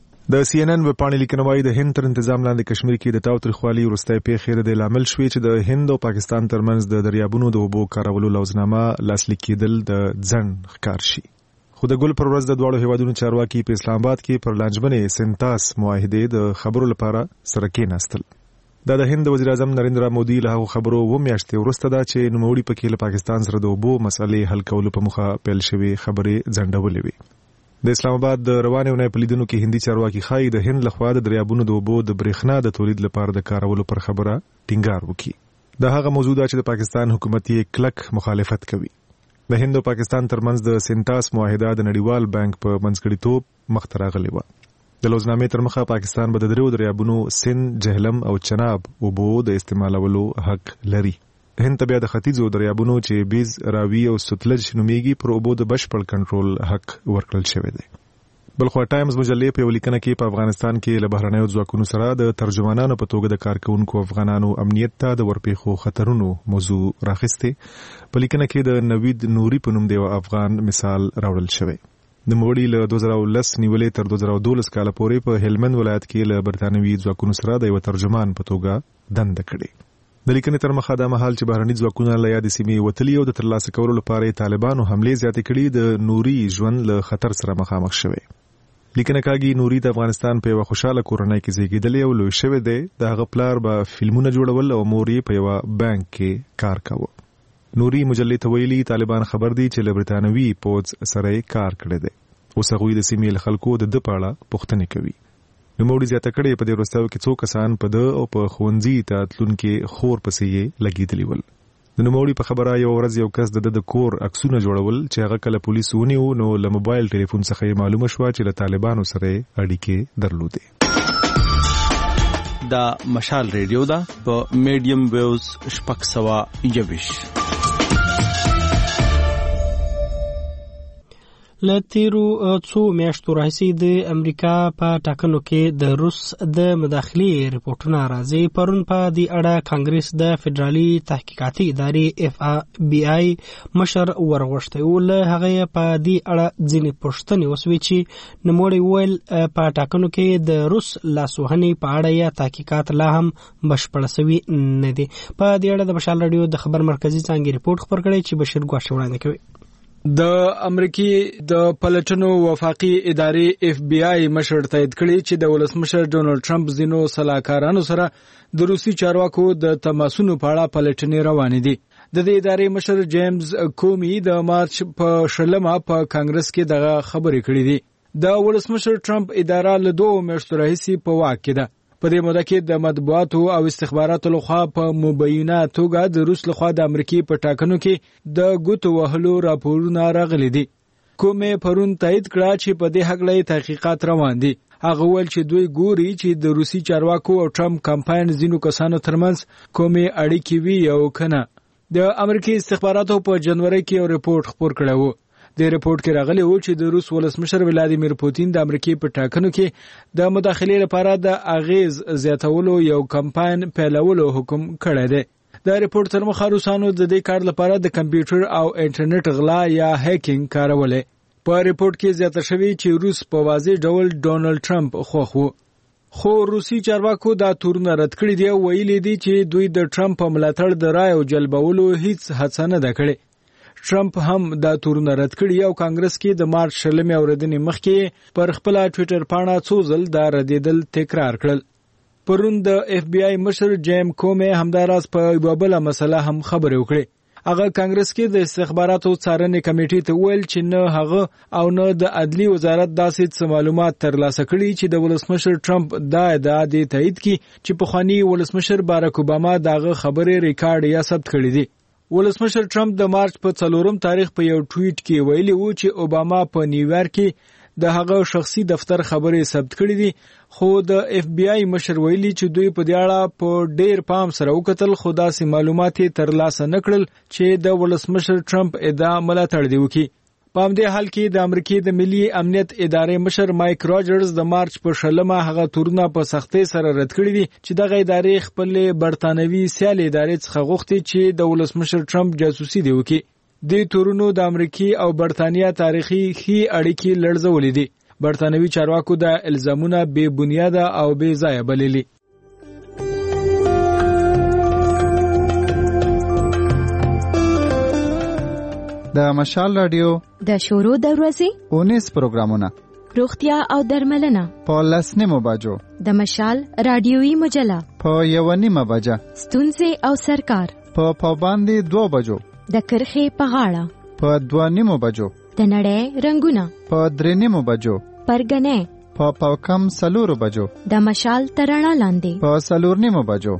د سی ان ان وپاڼې لیکنه وايي د هند تر تنظیم لاندې کشمیر کې د تاوتریخوالي وروستۍ پیښې د لامل شوې چې د هند او پاکستان ترمنځ د دریابونو د اوبو کارولو لوزنامه لاسلیک کېدل د ځنډ ښکار شي. خو د ګل پر ورځ د دواړو هیوادونو چارواکي په اسلام آباد کې پر لانجمنې سنتاس معاهدې د خبرو لپاره سره کېناستل. دا د هند وزیر اعظم نریندرا مودي له هغو خبرو و میاشتې وروسته ده چې نوموړي پکې له پاکستان سره د اوبو مسلې حل کولو په موخه پیل شوې خبرې ځنډولې وي. د اسلام آباد د روانې ونې په لیدنو کې هندي چارواکي ښایي د هند لخوا د دریابونو د اوبو د برېښنا د تولید لپاره د کارولو پر خبره ټینګار وکړي. دا هغه موضوع ده چې د پاکستان حکومت یې کلک مخالفت کوي. د هند او پاکستان ترمنځ د سنتاس معاهده د نړیوال بانک په منځګړیتوب مخته راغلې وه. د لوزنامې تر مخه پاکستان به د دریو دریابونو سند، جهلم او چناب اوبو د استعمالولو حق لري. هند ته بیا د ختیځو دریابونو چې بیز، راوي او ستلج نومیږي پر اوبو د بشپړ کنټرول حق ورکړل شوی دی. بلخوا ټایمز مجلې په یو لیکنه کې په افغانستان کې له بهرنیو ځواکونو سره د ترجمانانو په توګه د کارکونکو افغانانو امنیت ته د ورپېښو خطرونو موضوع راخیستې. په لیکنه کې د نوید نوري په نوم د یو افغان مثال راوړل شوی. د موړي له دوه زره لس نیولې تر دوه زره دولس کاله پورې په هلمند ولایت کې له برتانوي ځواکونو سره د یو ترجمان په توګه دنده کړې. د لیکنې تر مخه دا مهال چې بهرني ځواکونه له یادې سیمې وتلي او د ترلاسه کولو لپاره یې طالبانو حملې زیاتې کړي، د نوري ژوند له خطر سره مخامخ شوی. لیکنه کاږي نوري د افغانستان په یوه خوشاله کورنۍ کې زیږېدلی او لوی شوی دی. د هغه پلار به فلمونه جوړول او مور یې په یوه بانک کې کار کاوه. نوري مجلې ته ویلي طالبان خبر دي چې له برتانوي پوځ سره یې کار کړی دی. اوس هغوی د سیمې له خلکو د ده په اړه پوښتنې کوي. نوموړي زیاته کړې په دې وروستیو کې څو کسان په ده او په ښوونځي ته تلونکي خور پسې یې لګېدلي ول. د نوموړي په خبره یو ورځ یو کس د ده د کور عکسونه جوړول چې هغه کله پولیس ونیو نو له موبایل ټلیفون څخه یې معلومه شوه چې له طالبانو سره یې اړیکې درلودې. دا مشال ریډیو ده په میډیم ویوز شپږ سوه یوویش. له تیرو څو میاشتو راهیسې د امریکا په ټاکنو کې د روس د مداخلې رپورټونه راځي. پرون په دې اړه کانګرس د فدرالي تحقیقاتي ادارې اف بی آی مشر ورغوښتی و. له هغه په دې اړه ځینې پوښتنې وسوې چې نوموړی وویل په ټاکنو کې د روس لاسوهنې په اړه یا تحقیقات لا هم بشپړ شوي نه دي. په دې اړه د مشال راډیو د خبر مرکزي څانګې رپورټ خپور کړی چې بشیر ګواښ وړاندې کوي. د امریکای د پلټنو وفاقي ادارې اف بی آی مشر تایید کړي چې د ولسمشر ډونالد ټرمپ زینو صلاحکارانو سره د روسي چارواکو د تماسونو په اړه پلټنې روانې دي. د دې ادارې مشر جیمز کومي د مارچ په شلمه په کانګرس کې دغه خبرې کړې دي. د ولسمشر ټرمپ اداره له دوه میاشتو راهیسې په واک کې ده. په دې موده کې د مطبوعاتو او استخباراتو لخوا په مبینه توګه د روس لخوا د امریکای په ټاکنو کې د ګوتو وهلو راپورونه راغلي دي. کومې پرون تایید کړه چې په دې هکله تحقیقات روان دي. هغه ویل چې دوی ګوري چې د روسي چارواکو او ټرمپ کمپاین ځینو کسانو ترمنځ کومې اړیکې وي او کنه. د امریکای استخباراتو په جنوري کې یو رپورټ خپور کړی و. د رپورټ کې راغلی و چې د روس ولسمشر ولادیمیر پوتین د امریکای په ټاکنو کې د مداخلې لپاره د اغیز زیاتولو یو کمپاین پیلولو حکم کړی دی. د رپورټ تر مخه روسانو د دې کار لپاره د کمپیوټر او انټرنیټ غلا یا هیکینګ کارولې. په رپورټ کې زیاته شوی چې روس په واضح ډول ډونالد ټرمپ خوښ و. خو روسي چارواکو دا تورونه رد کړي دي او ویلي دي چې دوی د ټرمپ په ملاتړ د رایو جلبولو هیڅ هڅه نه ده کړې. ټرمپ هم دا تورونه رد کړي او کانګرس کې د مارچ شلمې ورځې مخکې پر خپل ټوئیټر پاڼه څو ځل دا ردیدل تکرار کړل. پرون د اف بی آی مشر جیم کومي همداراز په یوه بله مسله هم خبرې وکړې. هغه کانګرس کې د استخباراتو څارنې کمیټې ته ویل چې نه هغه او نه د عدلي وزارت داسې څه معلومات ترلاسه کړي چې د ولسمشر ټرمپ دا ادعا دې تایید کړي چې پخوانی ولسمشر باراک اوباما دغه خبرې ریکارډ یا ثبت کړي دي. ولسمشر ټرمپ د مارچ په څلورم تاریخ په یو ټویټ کې ویلي و چې اوباما په نیویارک کې د هغه شخصي دفتر خبرې ثبت کړې دي خو د اف بی آی مشر ویلي چې دوی په دې اړه په ډیر پام سره وکتل خو داسې معلومات ترلاسه نکړل چې د ولسمشر ټرمپ ادعا ملاتړ دی وکړي. په همدې حال کې د امریکای د ملي امنیت ادارې مشر مایک راجرز د مارچ په شلمه هغه تورونه په سختۍ سره رد کړی دي چې دغه ادارې خپل برتانوي سیال ادارې څخه غوښتي چې د ولسمشر ټرمپ جاسوسي دی وکړي. د تورونو د امریکای او برتانیا تاریخي خي اړیکې لړزولې دي. برتانوي چارواکو د الزامونه بې بنیاده او بې ځایه بللي. د مشال رادیو د شورو د ورځې اونیس پروګرامونه روغتیا او درملنه په لسنیمو بجو د مشال رادیوي مجله په یو نیمه بجه ستونزې او سرکار په پابندي دو بجو د کرخې په غاړه په دوه نیمو بجو د نړۍ رنگونه په درې نیمو بجو پرګنې په پاکم سلورو بجو د مشال ترانه لاندې په سلور نیمو بجو.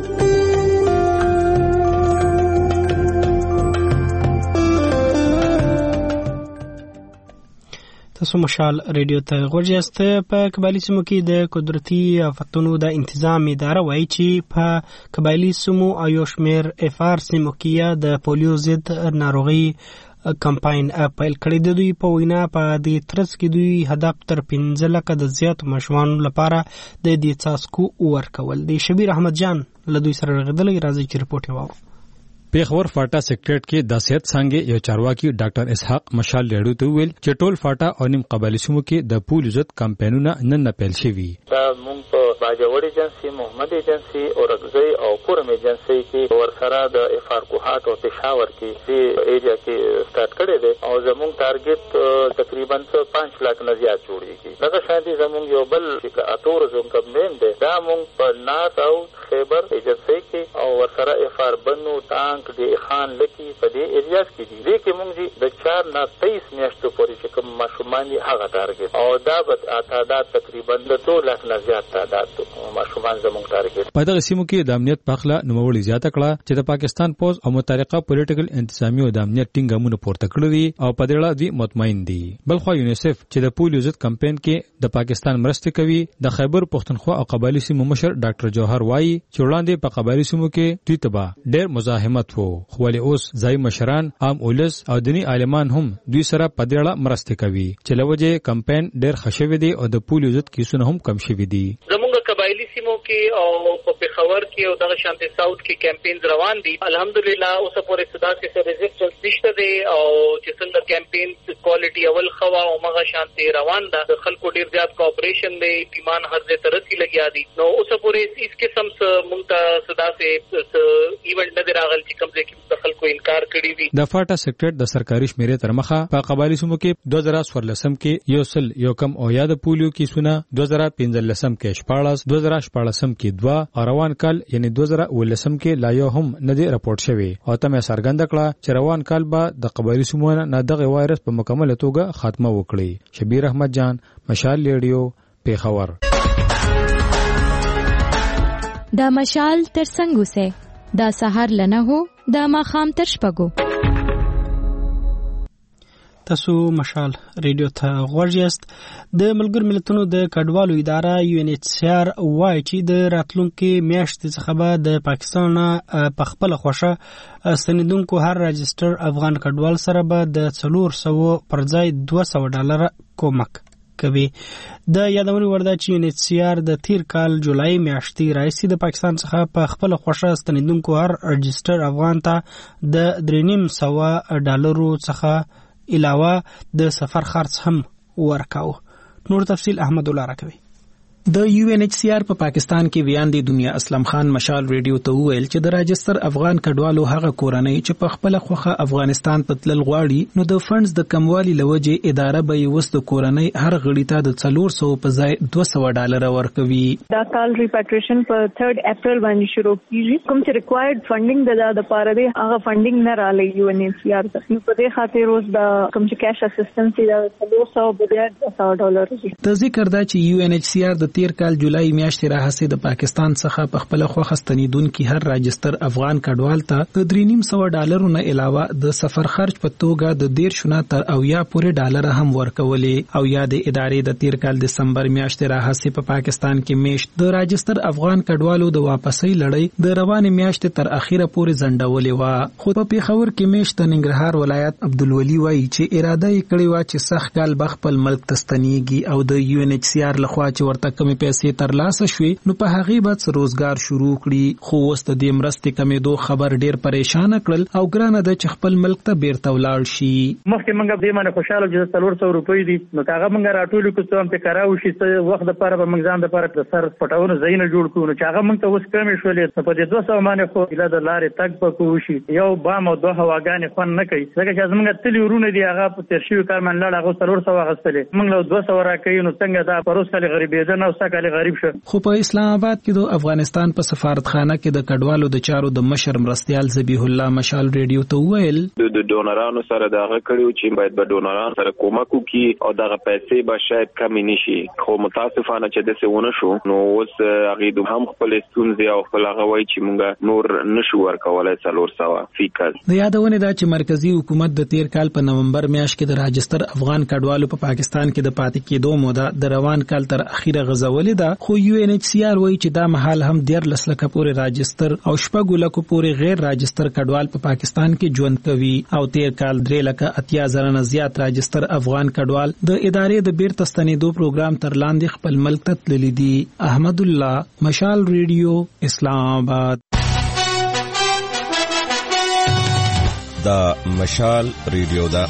تاسو مشال ریډیو ته غوږ یاست. په قبایلی سیمو کې د قدرتي آفتونو د انتظام اداره وایي چې په قبایلی سیمو او یو شمېر اف آر سیمو کې د پولیو ضد ناروغي کمپاین پیل کړی دی. دوی په وینا په دې ترڅ کې دوی هدف تر پنځه لکه د زیاتو ماشومانو لپاره د دې څاڅکو ورکول دي. شبیر احمد جان له دوی سره راغلی راځي چې رپورټ یې واورو. پیښور فاټا سیکریټریټ کې د صحت څنګه یو چارواکي ډاکټر اسحاق مشال لیړو ته ویل چې ټول فاټا او نیم قبایلی سیمو کې د پولیو ضد کمپاینونه نن نه پیل شوي. دا مونږ په باجوړ ایجنسی، محمد ایجنسی او رغزی او کورم ایجنسی کې ورسره د اف آر کوهات او پېښور کې په ایریا کې سٹارټ کړی دی او زموږ ټارګټ تقریبا پانچ لک نه زیات جوړیږي. دغه شانتي زموږ یو بل اتور زوم کمپاین دی دا مونږ په نارث او خیبر ایجنسی کې او ورسره اف آر بنو ټانک د خان لکی په دې ایریاز کې دي. دې کې مونږ د چار نه تیئیس میاشتو پورې چې کوم ماشومان دي هغه ټارګټ او دا به تعداد تقریبا د دوه لک نه زیات تعداد ماشومان زموږ ټارګټ. په دغه سیمو کې د امنیت په اړه نوموړي زیاته کړه چې د پاکستان پوز او متحرکه پولیټیکل انتظامی او د امنیت ټینګامونه پورته کړی دي او په دې اړه دوی مطمئن دي. بلخو یونیسف چې د پولیو ضد کمپاین کې د پاکستان مرسته کوي د خیبر پښتونخوا او قبایلی سیمو مشر ډاکټر جوهر وایي چې وړاندې په قبایلی سیمو کې دوی تبا ډېر مزاحمت وو خو ولې اوس ځای مشران عام اولس او دینی عالمان هم دوی سره په دې اړه مرسته کوي چې لوجه کمپاین ډېر خښوي دي او د پولیو ضد کیسونه هم کم شوي دي. زموږ قبایلی سیمو کې او په پېښور کې او دغه شانتي ساوث کې کمپاین روان دي. الحمدلله اوس پورې صداسي سره ریزسټنس نشته دی او چې څنګه کمپاین کوالټي اول خوا او مغه شانتي روان ده. د خلکو ډیر زیات کوآپریشن دی، ټیمان هر ځای ترسي لګیا دي. نو اوس پورې هیڅ قسم څه مونږ ته صداسي ایونت نه راغل چې کوم ځای کې خلکو انکار کړی وي. د فاټا سیکریټریټ د سرکاري شمیرې تر مخه په قبایلی سیمو کې دوه زره څوارلسم کې یو سل یو کم او یاد پولیو کیسونه، دوه زره پنځلسم کې شپاړس، دوه زره شپاړسم کې دوه او روان کال یعنی دوه زره ولسم کې لا یو هم نه دی راپورټ شوی. او تمه څرګنده کړه چې روان کال به د قبایلی سیمو نه دغه وایرس په مکمل توګه خاتمه وکړي. شبیر احمد جان، مشال ریډیو، پیښور. دا مشال تر څنګه سه دا سحر لنه هو دا ماخام تر شپګو. تاسو مشال ریډیو ته غوږ یاست. د ملګر ملتونو د کډوالو اداره یو ان ایچ سی آر وایي چې د راتلونکو میاشتې څخه به د پاکستان په خپل خوښه ستنیدونکو هر راجستر افغان کډوال سره به د څلور سوه پر ځای دوه سوه ډالر کومک کوي. د یادونې وړ ده چې یو ان ایچ سی آر د تیر کال جولای میاشتې راهیسې د پاکستان څخه په خپل خوښه ستنیدونکو هر راجستر افغان ته د درې نیم سوه ډالرو څخه علاوه د سفر خرڅ هم ورکاو. نور تفصیل احمد الله راکوي. د یو ان ایچ سی آر په پاکستان کې ویاندې دنیا اسلم خان مشال ریډیو ته وویل چې د راجستر افغان کډوالو هغه کورنۍ چې په خپل خوخه افغانستان ته تلل غواړي نو د فندز د کموالي لوجه اداره به یې وست کورنۍ هر غړي ته د څلور سوه په ځای دوه سوه ډالر ورکوي. دا کال ریپاټریشن په تھرد اپریل باندې شروع کیږي. کوم چې ریکوایرډ فندینګ د د پاره دی هغه فندینګ نه رالي یو ان ایچ سی آر ته. په دې خاطر اوس د کوم چې کیش اسسټنس دی د څلور سوه په ځای دوه سوه ډالر دی. د ذکر دا چې یو ان ایچ سی آر د تیر کال جولای میاشتې راهیسې د پاکستان څخه په خپل خوښه ستنیدونکو هر راجستر افغان کډوال ته د درې نیم سوه ډالرو نه علاوه د سفر خرج په توګه د دېرش نه تر اویا پورې ډالر هم ورکولې. او یا د ادارې د تیر کال دسمبر میاشتې راهیسې په پاکستان کې میشت د راجستر افغان کډوالو د واپسۍ لړۍ د روانې میاشتې تر اخیره پورې ځنډولې وه. خو په پیښور کې میشت د ننګرهار ولایت عبدالولي وایي چې اراده یې کړې وه چې سخت کال به خپل ملک ته ستنېږي او د یو ان ایچ سی آر لخوا چې ورته کمې پیسې ترلاسه شوې نو په هغې به څه روزګار شروع کړي. خو اوس د دې مرستې کمېدو خبر ډېر پریشانه کړل او ګرانه ده چې خپل ملک ته بیرته ولاړ شي. مخکې موږ دې باندې خوشحاله چې څلور سوه روپۍ دي نو هغه موږ راټولې کړو څه هم پرې کراو شي څه وخت دپاره به موږ ځان دپاره د سر پټونو ځایونه جوړ کړو نو چې هغه موږ ته اوس کمې شولې نو په دې دوه سوه باندې خو ایله د لارې تګ پکې وشي یو بام او دوه هواګانې خوند نه کوي ځکه چې زموږ تلي ورونه دي هغه په تېر شوي کال باندې لاړ هغه څلور سوه اخیستلې موږ له دوه سوه راکوي نو څنګه دا پروس کالې غریبېده نه او سږ کالې غریب شه. خو په اسلام آباد کې د افغانستان په سفارتخانه کې د کډوالو د چارو د مشر مرستیال ذبیح الله مشال ریډیو ته وویل د ډونرانو سره دغه کړیو چې باید به ډونران سره کومک وکړي او دغه پیسې به شاید کمې نشي خو متاسفانه چې داسې ونه شو نو اوس هغې د هم خپل ستونزې او خپل هغه وایي چې موږ نور نشو ورکولی څلور سوه فی کال. د یادونې ده چې مرکزی حکومت د تیر کال په نومبر میاشت کې د راجستر افغان کډوالو په پاکستان کې د پاتې کېدو موده د روان کال تر اخیره غځولې ده خو یو ان ایچ سی آر وایي چې دا مهال هم دیارلس لکه پورې راجستر او شپږو لکو پورې غیر راجستر کډوال په پاکستان کې ژوند کوي او تیر کال درې لکه اتیا زره نه زیات راجستر افغان کډوال د ادارې د بیرته ستنېدو پروګرام تر لاندې خپل ملک ته تللي دي. احمد الله مشال ریډیو اسلام آباد. دا مشال ریډیو دا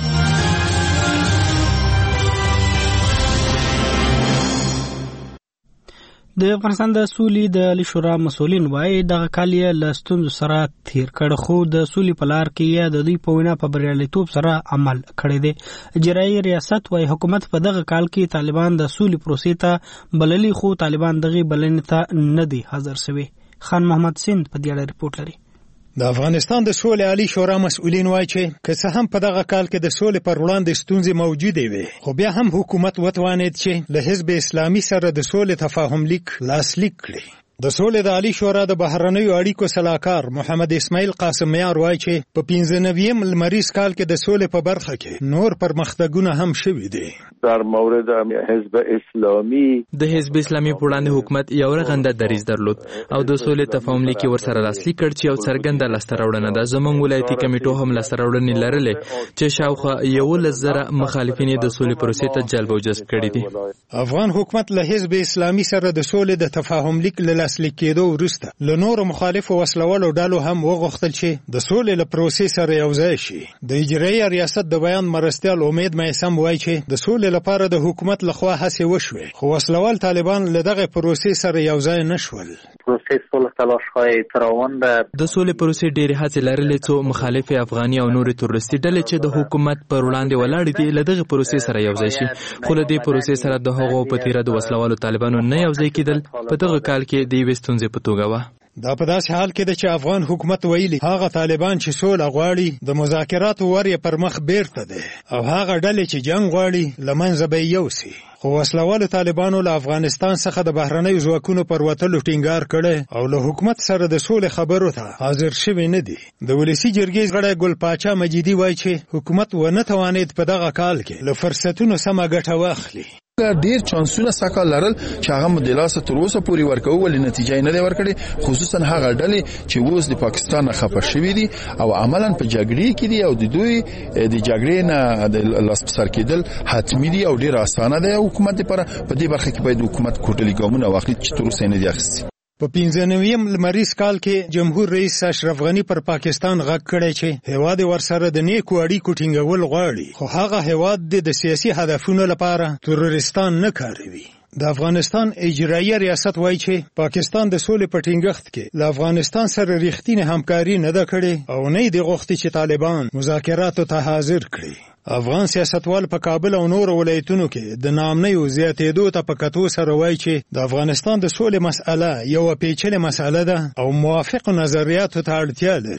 د افغانستان د سولې د عالی شورا مسؤلین وایي دغه کال یې له ستونزو سره تیر کړ خو د سولې په لار کې یې د دوی په وینا په بریالیتوب سره عمل کړی دی. اجرایي ریاست وایي حکومت په دغه کال کې طالبان د سولې پروسې ته بللي خو طالبان دغه بلنې ته نه دي حاضر شوي. خان محمد سند په دې اړه ریپورت لري. د افغانستان د سولې عالی شورا مسؤلین وایي چې که څه هم په دغه کال کې د سولې پر وړاندې ستونزې موجودې وي خو بیا هم حکومت وتوانید چې له حزب اسلامي سره د سولې تفاهم لیک لاسلیک کړي. د سولې د عالی شورا د بهرنیو اړیکو سلاکار محمد اسماعیل قاسمیار وایي چې په پنځه نویم لمریز کال کې د سولې په برخه کې نور پرمختګونه هم شوي دي. در مورد حزب اسلامي د حزب اسلامي په وړاندې حکومت یو رغنده دریځ درلود او د سولې تفاهم لیک ورسره لاسلیک کړ چې یو څرګنده لاسته راوړنه ده. زموږ ولایتي کمیټو هم لاسته راوړنې لرلې چې شاوخوا یولس زره مخالفین د سولې پروسې ته جلب او جذب کړي دي. افغان حکومت له حزب اسلامي سره د سولې د تفاهم لیک لاسلیک کېدو وروسته له نورو مخالفو وسلوالو ډلو هم وغوښتل چې د سولې له پروسې سره یوځای شي. د اجرایي ریاست د بیان مرستیال امید میثم وایي چې د سولې لپاره د حکومت لخوا هڅې وشوې خو وسلوال طالبان له دغه پروسې سره یوځای نشول. پروسې صلح تلاش‌های فراوان ده. د سولې پروسې ډېرې هڅې لرلې څو مخالف افغاني او نورې تروریستي ډلې چې د حکومت پر وړاندې ولاړې دي له دغه پروسې سره یوځای شي خو له دې پروسې سره د هغو په تیره د وسلوالو طالبانو نه یوځای کېدل په دغه کال کې د یوې ستونزې په توګه وه. دا په داسې حال کې ده چې افغان حکومت ویلي هغه طالبان چې سوله غواړي د مذاکراتو ور یې پر مخ بیرته دی او هغه ډلې چې جنگ غواړي له منځه به یې یوسي. خو وسلوالو طالبانو له افغانستان څخه د بهرنیو ځواکونو پر وتلو ټینګار کړی او له حکومت سره د سولې خبرو ته حاضر شوي نه دي. د ولسي جرګې غړی ګل پاچا مجیدي وایي چې حکومت ونه توانید په دغه کال کې له فرصتونو سمه ګټه واخلي. ډیر چانسونه سکه لرل چې هغه مدلاسه تر اوسه پورې ورکو ولې نتیجه نه دی ورکړي خصوصا هغه ډلې چې اوس د پاکستان خبر شوي دي او عملاً په جګړې کې دي او د دوی د جګړې نه د لاس په سر کېدل حتمي دي او ډیر اسانه دی. حکومت لپاره په دې برخه کې باید حکومت کوټلي ګامونه واخلي چې تر اوسه نه دی اخیستي. په پنځه نویم لمریز کال کې جمهور رئیس اشرف غنی پر پاکستان غږ کړی چې هیواد ورسره د نیکو اړیکو ټینګول غواړي خو هغه هیواد د سیاسي هدفونو لپاره ترورستان نه کاروي. د افغانستان اجرایي ریاست وایي چې پاکستان د سولې په ټینګښت کې له افغانستان سره ریښتینې همکاري نه ده کړې او نه یې غوښتي چې طالبان مذاکراتو ته حاضر کړي. افغان سیاستوال په کابل او نورو ولایتونو کې د ناامنیو زیاتېدو ته په کتو سره وایي چې د افغانستان د سولې مسأله یوه پیچلې مسأله ده او موافقو نظریاتو ته اړتیا لري.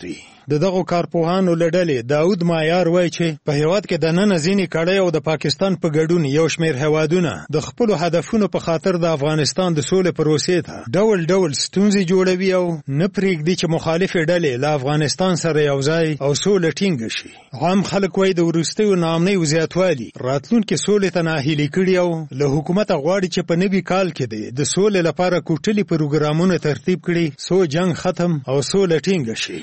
د دغه کارپوهانو لړلې داود مایار وایي چې په هیواد کې د نن ځینې کړۍ او د پاکستان په ګډون یو شمېر هیوادونه د خپل هدفونو په خاطر د افغانستان د سولې پروسې ته ډول ډول ستونزې جوړوي او نه پرېږدي چې مخالفې ډلې له افغانستان سره یو ځای او سوله ټینګه شي. عام خلک وایي د وروستیو ناامنیو زیاتوالي راتلونکي سولې ته ناهیلي کړي او له حکومته غواړي چې په نوي کال کې دی د سولې لپاره کوټلي پروګرامونه ترتیب کړي څو جنگ ختم او سوله ټینګه شي.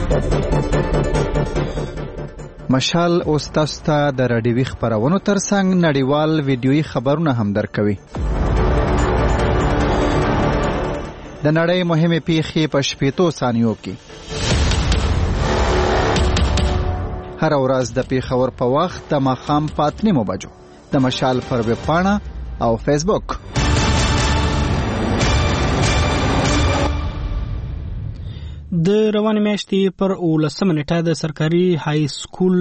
مشال اوس تاسو ته د راډیوي خبرونو ترڅنګ نړیوال ویډیويي خبرونه هم درکوي. د نړۍ مهمې پیښې په شپېتو ثانیو کې. هر ورځ د پیښور په وخت د ماښام په اته نیمو بجو د مشال پر ویب پاڼه او فیسبوک. د روانې میاشتې پر اوولسمه نیټه د سرکاري های سکول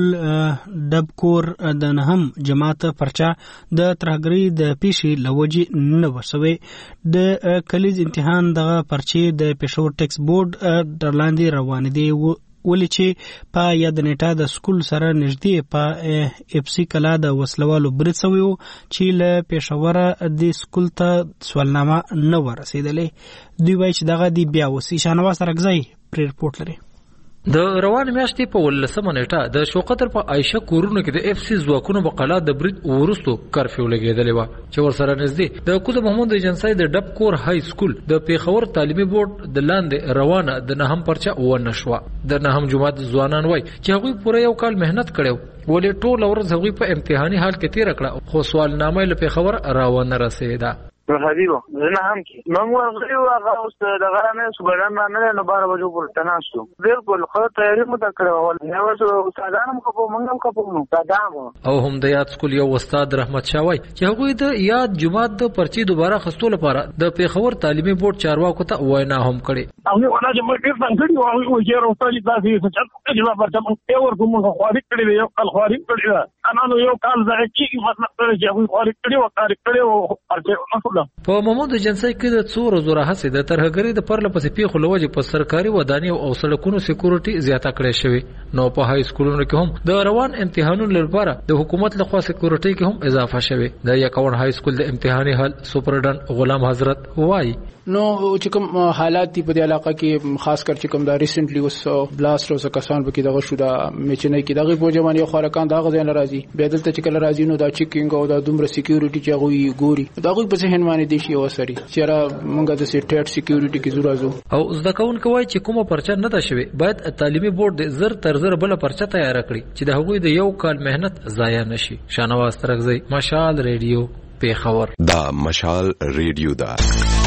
ډب کور د نهم جماعت پرچا د ترهګرۍ د پیښې له وجې نه وسوې. د کلیز امتحان دغه پرچې د پېښور ټیکس بورډ در لاندې روانې دي ولې چې په یاد نیټه د سکول سره نږدې په اف سی کلا د وسلوالو برید شوی و چې له پېښوره د سکول ته سوالنامه نه ورسېدلې. دوی وایي چې دغه دی بیا وسی شانواز ترکزی پرې رپورټ لري. د روان میاشتې په ولسمه نیټه د شوقتر په عایشه کورونو کې د اف سی ځواکونو په قلا د برید ورستو کرفیو لګیدلې و چې ورسره نږدې د کوزه محمود ایجنسی د ډب کور های سکول د پیښور تعلیمي بورډ د لاندې روانه د نهم پرچا و نشوه. د نهم جماعت ځوانان وای چې هغوی پوره یو کال مهنت کړو ولې ټول ورځ هغوی په امتحاني حال کې تیر کړه خو سوالنامه له پیښور راونه رسیده. نو حبیبو زنه هم کې موږ ورغلو هغه اوس د غرانه صبحانه نه نه بار بجو پر تناسو بالکل خو تیاری مو تکړه نو اوس استادانو کو په موږ کو په نو قدم او هم د یاد سکول یو استاد رحمت شاوی چې هغه د یاد جماعت د پرچی دوباره خستو لپاره د پیښور تعلیمي بورډ چارواکو ته وینا هم کړي. او ولا چې موږ ډیر څنګه کړی او یو چې راوستل تاسو چې چې په تاسو پیور کوم خواري کړی یو کال خواري کړی انا نو یو کال ځای کې مطلب چې هغه خواري کړی او کار کړی او ارته په محمود ایجنسی کې د څو ورځو راهیسې د ترهګرۍ د پرله پسې پیښو له وجې په سرکاري ودانیو او سړکونو سکیورټي زیاته کړې شوې. نو په های سکولونو کې هم د روان امتحانونو لپاره د حکومت لخوا سکیورټي کې هم اضافه شوې. د یکاون های سکول د امتحاني حل سپرډنټ غلام حضرت وایي نو چې کوم حالات دی په دې علاقه کې خاص کر چې کوم دا ریسنټلی اوس بلاست او کسان به کې دغه شو دا میچنه کې دغه بوجمانی خورکان دغه ځای ناراضي به دلته چې کله راځي نو دا چیکینګ او دا دومره سکیورټي چې هغه ګوري دغه په ذهن باندې دي شي وسري چې موږ د سټیټ سکیورټي کې زورازو او زدکون کوي چې کومه پرچا نه ده شوی باید تعلیمي بورډ د زر تر زر بل پرچا تیار کړي چې د هغوی د یو کال مهنت ضایع نشي. شانواز ترکزی مشال ریډیو پیښور. دا مشال ریډیو دا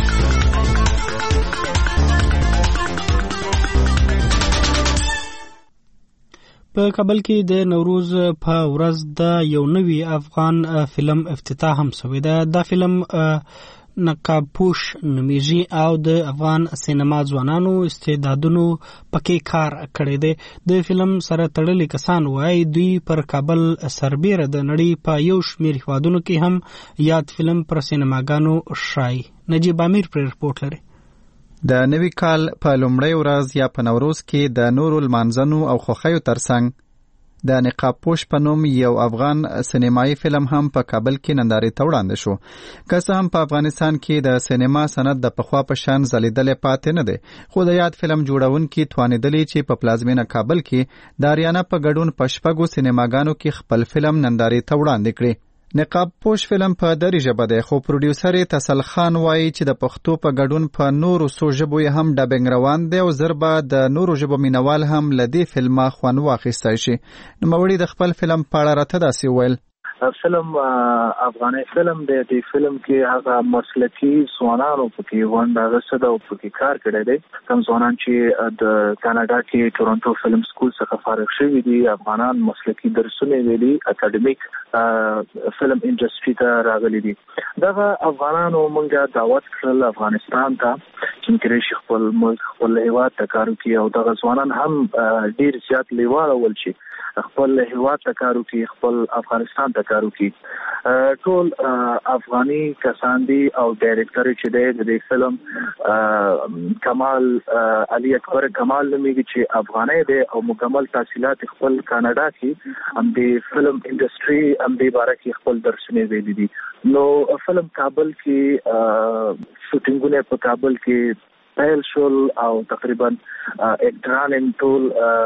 په کابل کې د نوروز په ورځ د یو نوي افغان فلم افتتاح هم شوی ده. دا فلم نقابپوش نومیږي او د افغان سینما ځوانانو استعدادونو پکې کار کړی دی. د فلم سره تړلي کسان وایي دوی پر کابل سربیره د نړۍ په یو شمېر هیوادونو کې هم یاد فلم پر سینماګانو ښایي. نجیب امیر پر رپورټ لري. د نوي کال په لومړۍ ورځ یا په نوروز کې د نورو لمانځنو او خوښیو ترڅنګ د نقابپوش په نوم یو افغان سینمایي فلم هم په کابل کې نندارې ته وړاندې شو. که څه هم په افغانستان کې د سینما صنعت د پخوا په شان ځلېدلی پاتې نه دی خو د یاد فلم جوړونکي توانېدلي چې په پلازمینه کابل کې د اریانا په ګډون په شپږو سینماګانو کې خپل فلم نندارې ته وړاندې کړي. نقابپوش فلم په دري ژبه دی خو پروډیوسر یې تسل خان وایي چې د پښتو په ګډون په نورو څو ژبو یې هم ډبنګ روان دی او زر به د نورو ژبو مینوال هم له دې فلمه خوند واخیستی شي. نوموړي د خپل فلم په اړه راته داسې وویل فلم افغاني فلم دی. د فلم کې هغه مسلکي ځوانانو پکې ونډه اخیستې او پکې کار کړی دی. کوم ځوانان چې د کاناډا کې ټورنټو فلم سکول څخه فارغ شوي دي افغانان مسلکي درسونه ویلي اکیډمیک فلم انډستری ته راغلي دي. دغه افغانانو موږ دعوت کړل افغانستان ته چې کېږي خپل ملک خپل هیواد ته کار وکړي او دغه ځوانان هم ډیر زیات لیواله ول چې خپل هیواد ته کار وکړي خپل افغانستان ته کار وکړي ټول افغاني کسان دي او ډایرکټر چې دی د دې فلم کمال علي اکبر کمال نومېږي چې افغاني دی او مکمل تحصیلات خپل کاناډا کې هم د فلم انډستری هم د باره کې خپل درسونه ویلي دي. نو فلم کابل کې شوټینګونه په کابل کې پیل شول او تقریبا اکټران ټول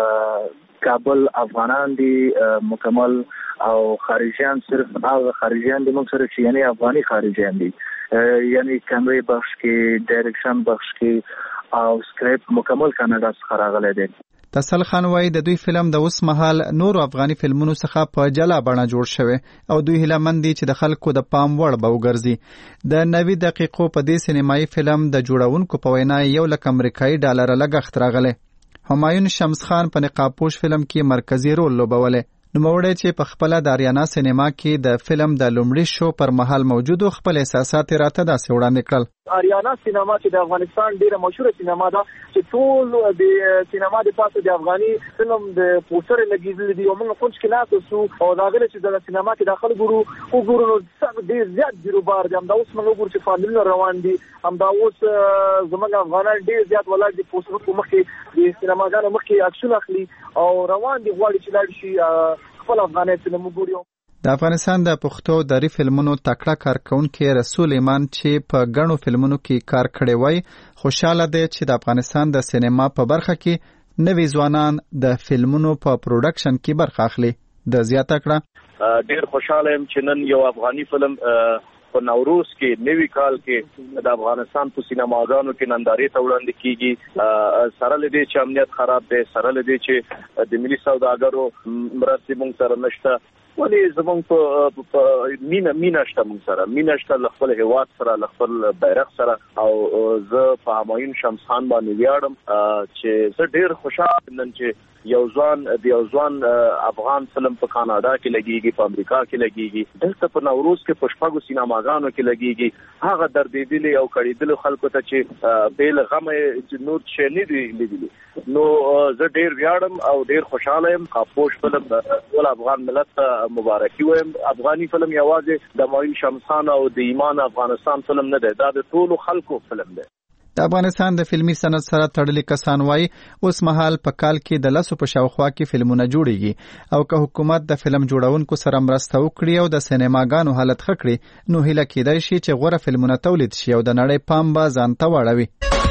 کابل افغانان دي مکمل او خارجيان صرف هغه خارجيان دي موږ سره چې یعنی افغاني خارجيان دي یعنی کیمرې بخش کې ډایرکشن بخش کې او سکریپټ مکمل کاناډا څخه راغلی دی. تسل خان وایي د دوی فلم د اوس مهال نورو افغاني فلمونو څخه په جلا بڼه جوړ شوی او دوی هیلهمند دي چې د خلکو د پام وړ به وګرځي. د نوي دقیقو په دې سینمایي فلم د جوړونکو په وینا یو لک امریکایي ډالر لګښت راغلی. همایون شمس خان په نقابپوش فلم کې مرکزی رول لوبولی. نوموړی چې په خپله د اریانا سینما کې د فلم د لومړي شو پر مهال موجودو خپل احساسات راته داسې وړاندې کړل. اریانا سینما چې د افغانستان ډیره مشهوره سینما ده چې ټول د سینما د پاسه د افغاني فلم د پوسټر لګیدل دي او موږ کوم چې ناسو سو او دا غل چې د سینما کې داخل ګورو او ګورو نو ډیر زیات بیروبار دي. هم دا اوس موږ ګورو چې فامیلونه روان دي. هم دا اوس زموږ افغانان ډیر زیات ولادت دي پوسټر په مخ کې د سینماګانو مخ کې اکشن اخلي او روان دي غواړي چې لاړ شي خپل افغاني فلم وګوري. د افغانستان د پښتو دری فلمونو تکړه کارکونکي رسول ایمان چې په غنو فلمونو کې کار کړی وای خوشاله دی چې د افغانستان د سینما په برخه کې نوي ځوانان د فلمونو په پروډکشن کې برخه اخلي. د زیاته کړه ډیر خوشاله يم چې نن یو افغاني فلم په نوروز کې نوي کال کې د افغانستان په سینماګانو کې نندارې ته وړاندې کیږي. سره لدې چې امنیت خراب دی، سره لدې چې د ملي سوداګرو مرستې موږ سره نشته، ولی زمونږ په مینا مینا شته موږ سره مینا شته خپل هیواد سره خپل بیرغ سره. او زه په همایون شمس خان باندې ویاړم چې زه ډیر خوشاله نن چې یو ځوان د یو ځوان افغان فلم په کاناډا کې لګیږي، په امریکا کې لګیږي، دلته په نوروز کې په شپږو سینماګانو کې لګیږي. هغه دردېدلي او کړېدلي خلکو ته چې بیل غم چې نور څه نه دی لیدلی. نو زه ډیر ویاړم او ډیر خوشاله یم. کاپوش فلم ټول افغان ملت ته مبارکي وایم. افغاني فلم یوازې د همایون شمس خان او د ایمان افغانستان فلم نه دی، دا د ټولو خلکو فلم دی. د افغانستان د فلمي صنعت سره تړلي کسان وایي اوس مهال په کال کې د لسو په شاوخوا کې فلمونه جوړیږي او که حکومت د فلم جوړونکو سره مرسته وکړي او د سینماګانو حالت ښه کړي نو هیله کېدای شي چې غوره فلمونه تولید شي او د نړۍ پام به ځان ته واړوي.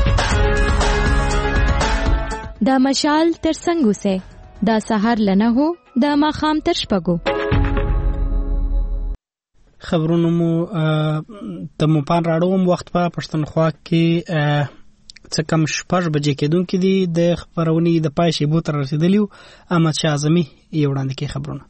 دا مشال تر څنګه سه دا سحر لنه هو دا ماخام تر شپږو. خبرونو مو د موپان راړوم وخت په پښتونخوا کې څه کم شپږ بجې کېدونکې دي. د خبرونې د پای شیبو تر رسېدلي وو. احمد شاه اعظمي یې وړاندې کوي خبرونه.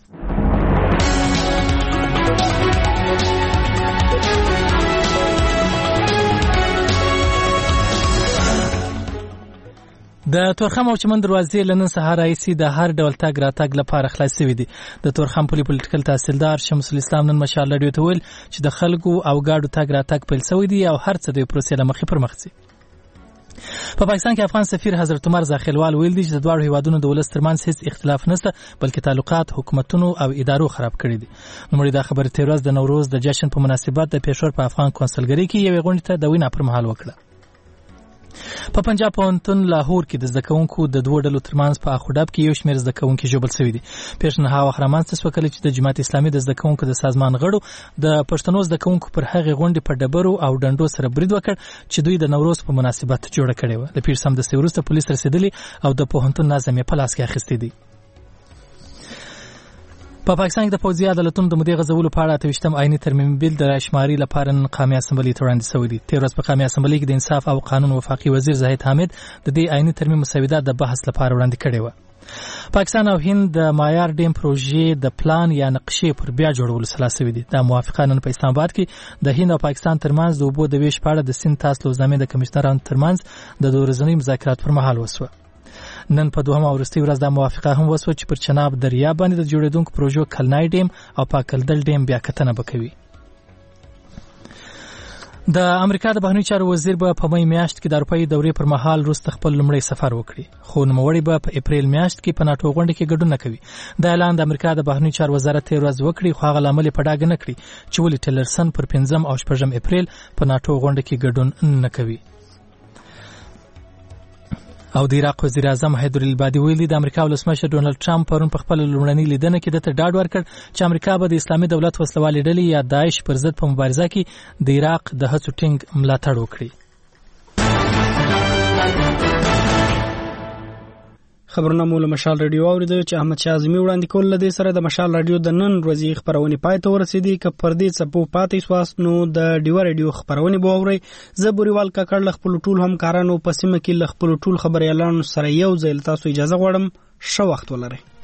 د تورخم او چمن دروازې لنن سهار راځي د هر ډول تاګ راتګ لپاره خلاص وي دي. د تورخم پولی پولیټیکل تحصیلدار شمس الاسلام نن مشال لډیو ته ویل چې د خلکو او گاډو تاګ راتګ پیل شوی دی او هر څه د پروسې لمخې پر مخ ځي. په پاکستان کې افغان سفیر حضرت عمر زاخیلوال ویل دي چې د دوه هیوادونو د ولس ترمنځ هیڅ اختلاف نشته بلکې تعلقات حکومتونو او ادارو خراب کړي دي. نو مړي دا خبره تیر ورځ د نوروز د جشن په مناسبت د پېښور په افغان کونسلګری کې یو غونډه ته د وینا پر مهال وکړه. په پنجاب پوهنتون لاهور کې د زده کوونکو د دوه ډلو ترمنځ په اخوډاب کې یو شمېر زده کوونکي ژوبل شوي دي. پیښنه هغه رامنځته شوه کله چې د جماعت اسلامي د زده کوونکو د سازمان غړو د پښتنو زده کوونکو پر هغې غونډې په ډبرو او ډنډو سره برید وکړ چې دوی د نوروز په مناسبت جوړه کړې وه. د پیر سمدستي وروسته پولیس رسېدلي او د پوهنتون نظم یې په لاس کې اخیستی دی. په پاکستان کې د پوځي عدالتونو د مودې غځولو په اړه اته ویشتم آئیني ترمیم بیل د راشماري لپاره نن قومي اسمبلۍ ته وړاندې شوی دی. تېره ورځ په قومي اسمبلۍ کې د انصاف او قانون وفاقي وزیر زاهد حامد د دې آئیني ترمیم مسودات د بحث لپاره وړاندې کړې وه. پاکستان او هند د مایار ډیم پروژې د پلان یا نقشې پر بیا جوړولو سلا شوي دي. دا موافقه نن په اسلام آباد کې د هند او پاکستان ترمنځ د اوبو د ویش په اړه د سیند تاس لوزنامې د کمشنرانو ترمنځ د دوه ورځنیو مذاکرات پر مهال وشوه. نن په دوهمه او وروستۍ ورځ دا موافقه هم وشوه چې پر چناب دریاب باندې د جوړېدونکو پروژو کلنای ډیم او پاکلدل ډیم بیا کتنه به کوي. د امریکا د بهرنیو چارو وزیر به په مې میاشت کې د اروپאי دورې پر مهال روس خپل لومړی سفر وکړي، خو نوموړی به په اپریل میاشت کې په ناتو غونډه کې ګډون نه کوي. دا اعلان د امریکا د بهرنیو چارو وزارت تیر ورځ وکړي، خو هغه لامل په ډاګه نه کړی چې ولې ټیلرسن پر پنځم او شپږم اپریل په ناتو غونډه کې ګډون نه کوي. او د عراق وزیر اعظم حیدر العبادي ویلي د امریکا ولسمشر ډونالد ټرمپ پرون په خپل لومړنۍ لیدنه کې د ډاډ ورکړ چې امریکا به د اسلامي دولت وسلوالې ډلې یا داعش پر ضد په مبارزه کې د عراق د هڅو ټینګ ملاتړ وکړي. خبرونه مو له مشال رادیو اوریدل چې احمد شاه اعظمي وړاندې کول لدی سره د مشال رادیو د نن ورځې خبرونه پای ته ورسېدي. که پر دې څپو پاتې سواس نو د ډیو رادیو خبرونه به اوري. زه بوريوال کاکړ له خپل ټول همکارانو په سیمه کې له خپل ټول خبريالانو سره یو ځای تاسو اجازه غواړم. ښه وخت ولرئ.